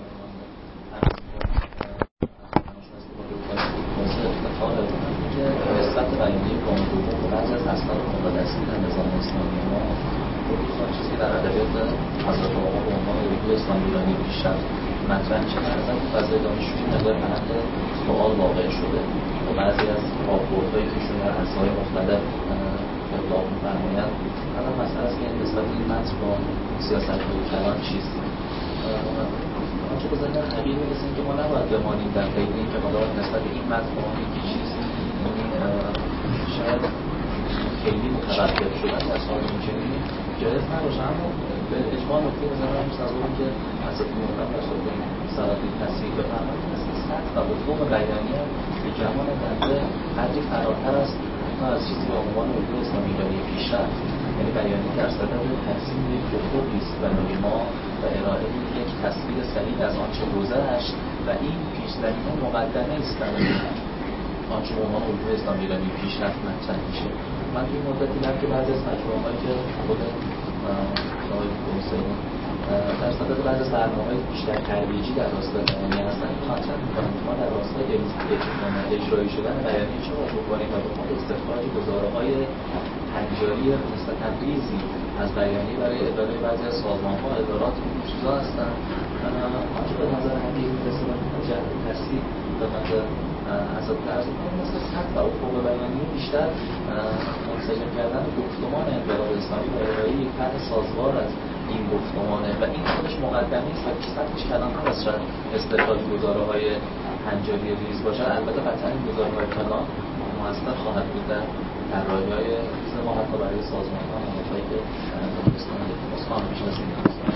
افتخاره که نسبت بیانیه گام دوم و بعضی از اسناد مقدسی در نظام اسلامی ما دوستان چیزی که در ادبیات حضرت آقا به عنوان الگوی اسلام ایرانی پیشرفت مطرح میشه در نظر فضای دانشجویی مقدار محل سوال واقع شده و بعضی از راپورت‌هایی که شده از اعضای مختلف ابلاغ می‌فرمایند الان مسئله است که نسبت این متن با سیاست‌های کلان چیست. آنچه به ذهن طبیعی می‌رسه که ما نباید بمانیم در قید این که حالا نسبت این متن با یکی چیز شاید خیلی متوقف شدن در سال اینجوری جایز نباشه، اما به اجماع نکته به ذهن هم تصور که حضرت محترم در صورت صلاحی تصحیح بفرمایید است که سطح و افق بیانیه به جهان بنده قدری فراتر است از چیزی به عنوان الگوی اسلامی ایرانی پیشرفت، یعنی بیانیه در صدد ترسیم یک افقی است برای ما و ارائه یک تصویر صحیح از آنچه گذشت و این پیش‌زمینه مقدمه است برای آنچه به عنوان الگوی اسلامی ایرانی پیشرفت مطرح میشه. من توی مدت دیدم که بعضی از مجموعه‌هایی که خود آقای حسینی در صدد بعضی از برنامه‌های بیشتر ترویجی در راستای بیانیه هستن مطرح می‌کنن که ما در راستای اجرایی شدن بیانیه چه باید بکنیم و به خود استخراج گزاره‌های هنجاری نسبتاً ریزی از بیانیه برای اداره بعضی از سازمان‌ها ادارات این چیزا هستن. آنچه به نظر حقیقی می‌رسه و جهت تصحیح به نظر حساب درس کنیم مثل سطح و افق بیانیه بیشتر منسجم کردن گفتمان انقلاب اسلامی و ارائه یک طرح سازگار از این گفتمانه و این خودش مقدمه است که سطحش کلان‌تر از شاید استخراج گزاره‌های هنجاری ریز باشد. البته قطعا این گزاره‌های کلان موثر خواهد بود در طراحی‌های ریز ما حتی برای سازمان‌ها نهادهایی که اسلام می‌شناسیم.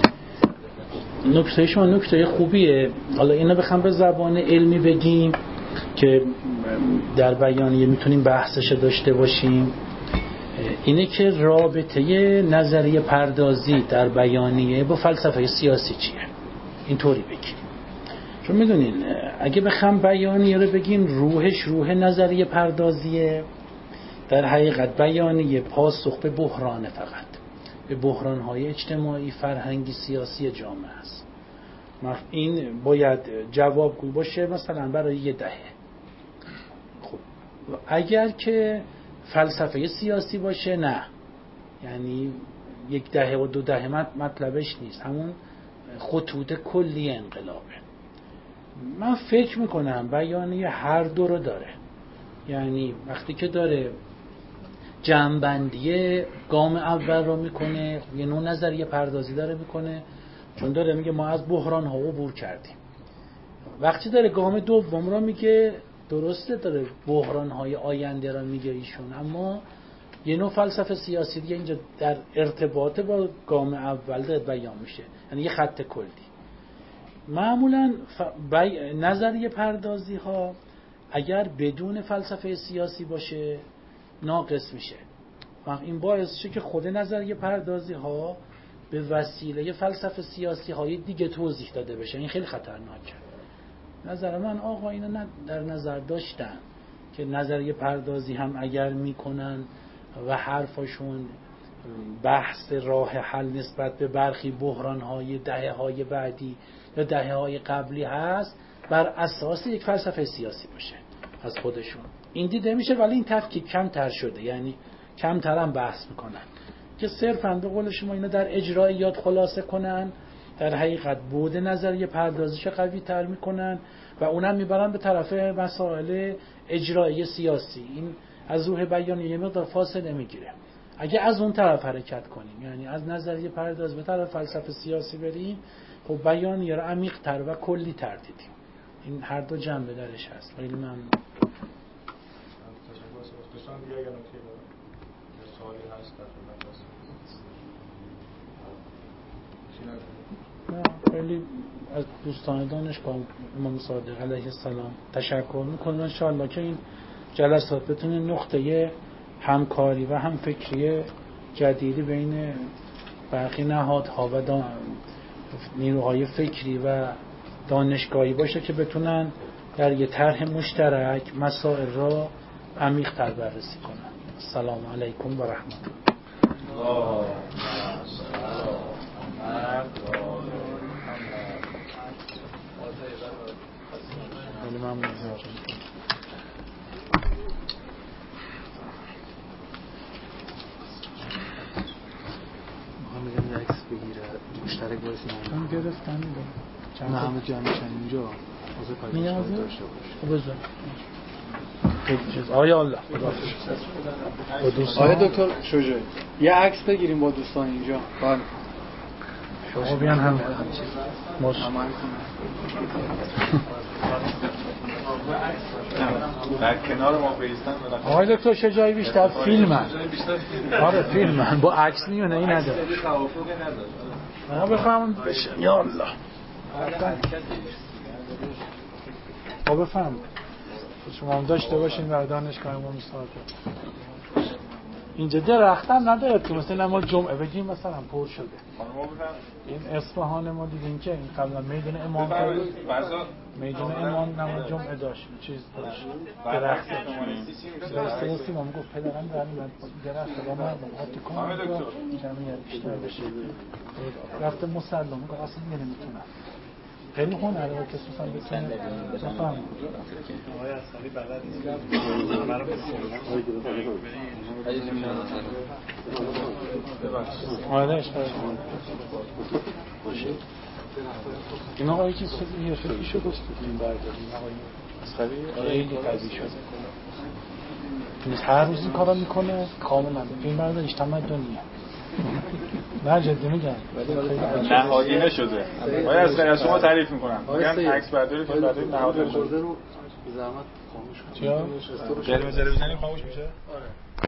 نکته شما نکته خوبیه. حالا اینو بخوام به زبان علمی بگیم که در بیانیه میتونیم بحثش داشته باشیم، اینه که رابطه نظریه پردازی در بیانیه با فلسفه سیاسی چیه، اینطوری بگیم. چون میدونین اگه بخوام بیانیه رو بگیم روحش روح نظریه پردازیه، در حقیقت بیانیه پاسخ به بحران، فقط به بحران‌های اجتماعی، فرهنگی، سیاسی جامعه است. این باید جوابگو باشه مثلا برای یه دهه. خب اگر که فلسفه سیاسی باشه نه، یعنی یک دهه و دو دهه مطلبش نیست، همون خطوط کلی انقلابه. من فکر میکنم بیانیه هر دو رو داره، یعنی وقتی که داره جمع‌بندی گام اول رو میکنه یه نوع نظریه پردازی داره میکنه، چون داره میگه ما از بحران ها عبور کردیم. وقتی داره گام دوم رو میگه درسته داره بحران های آینده رو میگه ایشون، اما یه نوع فلسفه سیاسی دیگه اینجا در ارتباط با گام اول داره بیان میشه، یعنی یه خط کلی. معمولا نظریه پردازی ها اگر بدون فلسفه سیاسی باشه ناقص میشه. این باعث شه که خود نظریه پردازی ها به وسیله فلسفه سیاسی های دیگه توضیح داده بشه. این خیلی خطرناکه. نظر من آقا اینو در نظر داشتن که نظریه پردازی هم اگر میکنن و حرفشون بحث راه حل نسبت به برخی بحران های دهه های بعدی یا دهه های قبلی هست، بر اساس یک فلسفه سیاسی باشه از خودشون. این دیده میشه، ولی این تفکیک کمتر شده، یعنی کمتر هم بحث میکنن که صرفاً به قول شما اینا در اجراییات خلاصه کنن، در حقیقت بود نظریه پردازش قوی تر میکنن و اونم میبرن به طرف مسائل اجرایی سیاسی. این از روح بیانیه مقدار فاصله میگیره. اگه از اون طرف حرکت کنیم، یعنی از نظریه پرداز به طرف فلسفه سیاسی بریم، خب بیانیه رو عمیق تر و کلی تر دیدیم. این هر دو جنبه درش هست. خیلی ممنون. دوستان دیگه اگر نکته دارن یا سوالی هست در خدمت خیلی از دوستان دانشگاه امام صادق علیه السلام تشکر میکنم. انشاءالله که این جلسات بتونه نقطه همکاری و هم فکری جدیدی بین برخی نهادها و نیروهای فکری و دانشگاهی باشه که بتونن در یه طرح مشترک مسائل را عمیق‌تر بررسی کنن. السلام علیکم و رحمت الله. خیلی ممنون. میگم عکس بگیره مشترک وایسیم. من گرفتم نه همه جمع میشن اینجا. نیازه داشته باشه. بذار. آیا الله. با دوستان. آیا دکتر شجاعی یه عکس بگیریم با دوستان اینجا. بله. شما بیان هم ماش. در کنار ما بیستن. آقای دکتر شجاعی بیشتر فیلمن. آره فیلمن با عکس میونه این نداره. ما بفهمم بشه. یا الله. ما بفهم. شما هم داشته باشین در دانشگاه ما میساعده. اینجا درختم نداره که مثلا ما جمعه بگیم مثلا پر شده. این اصفهان ما دیدین که این قبلا میدون امام میدون امام نماز جمعه داشت چیز داشت درخت درستی ما میگفت پدرم در میاد درخت با مردم حتی کنم جمعیت بیشتر بشه رفته مسلم میگه اصلا نمیتونم خیلی هنره و کسی مثلا بتونه بفهم آقای اصلی بلد نیست برای این آقایی که یه فکری شد این برداریم آقایی اصلی خیلی قوی شد هر روز این کارا میکنه کاملا این برداریش تمدنیه نه جدی میگم نهادینه شده آقای اصلی از شما تعریف میکنم میگن عکس برداری فیلم برداری نهادینه شده زحمت خاموش کنید جرم تلویزیونی خاموش میشه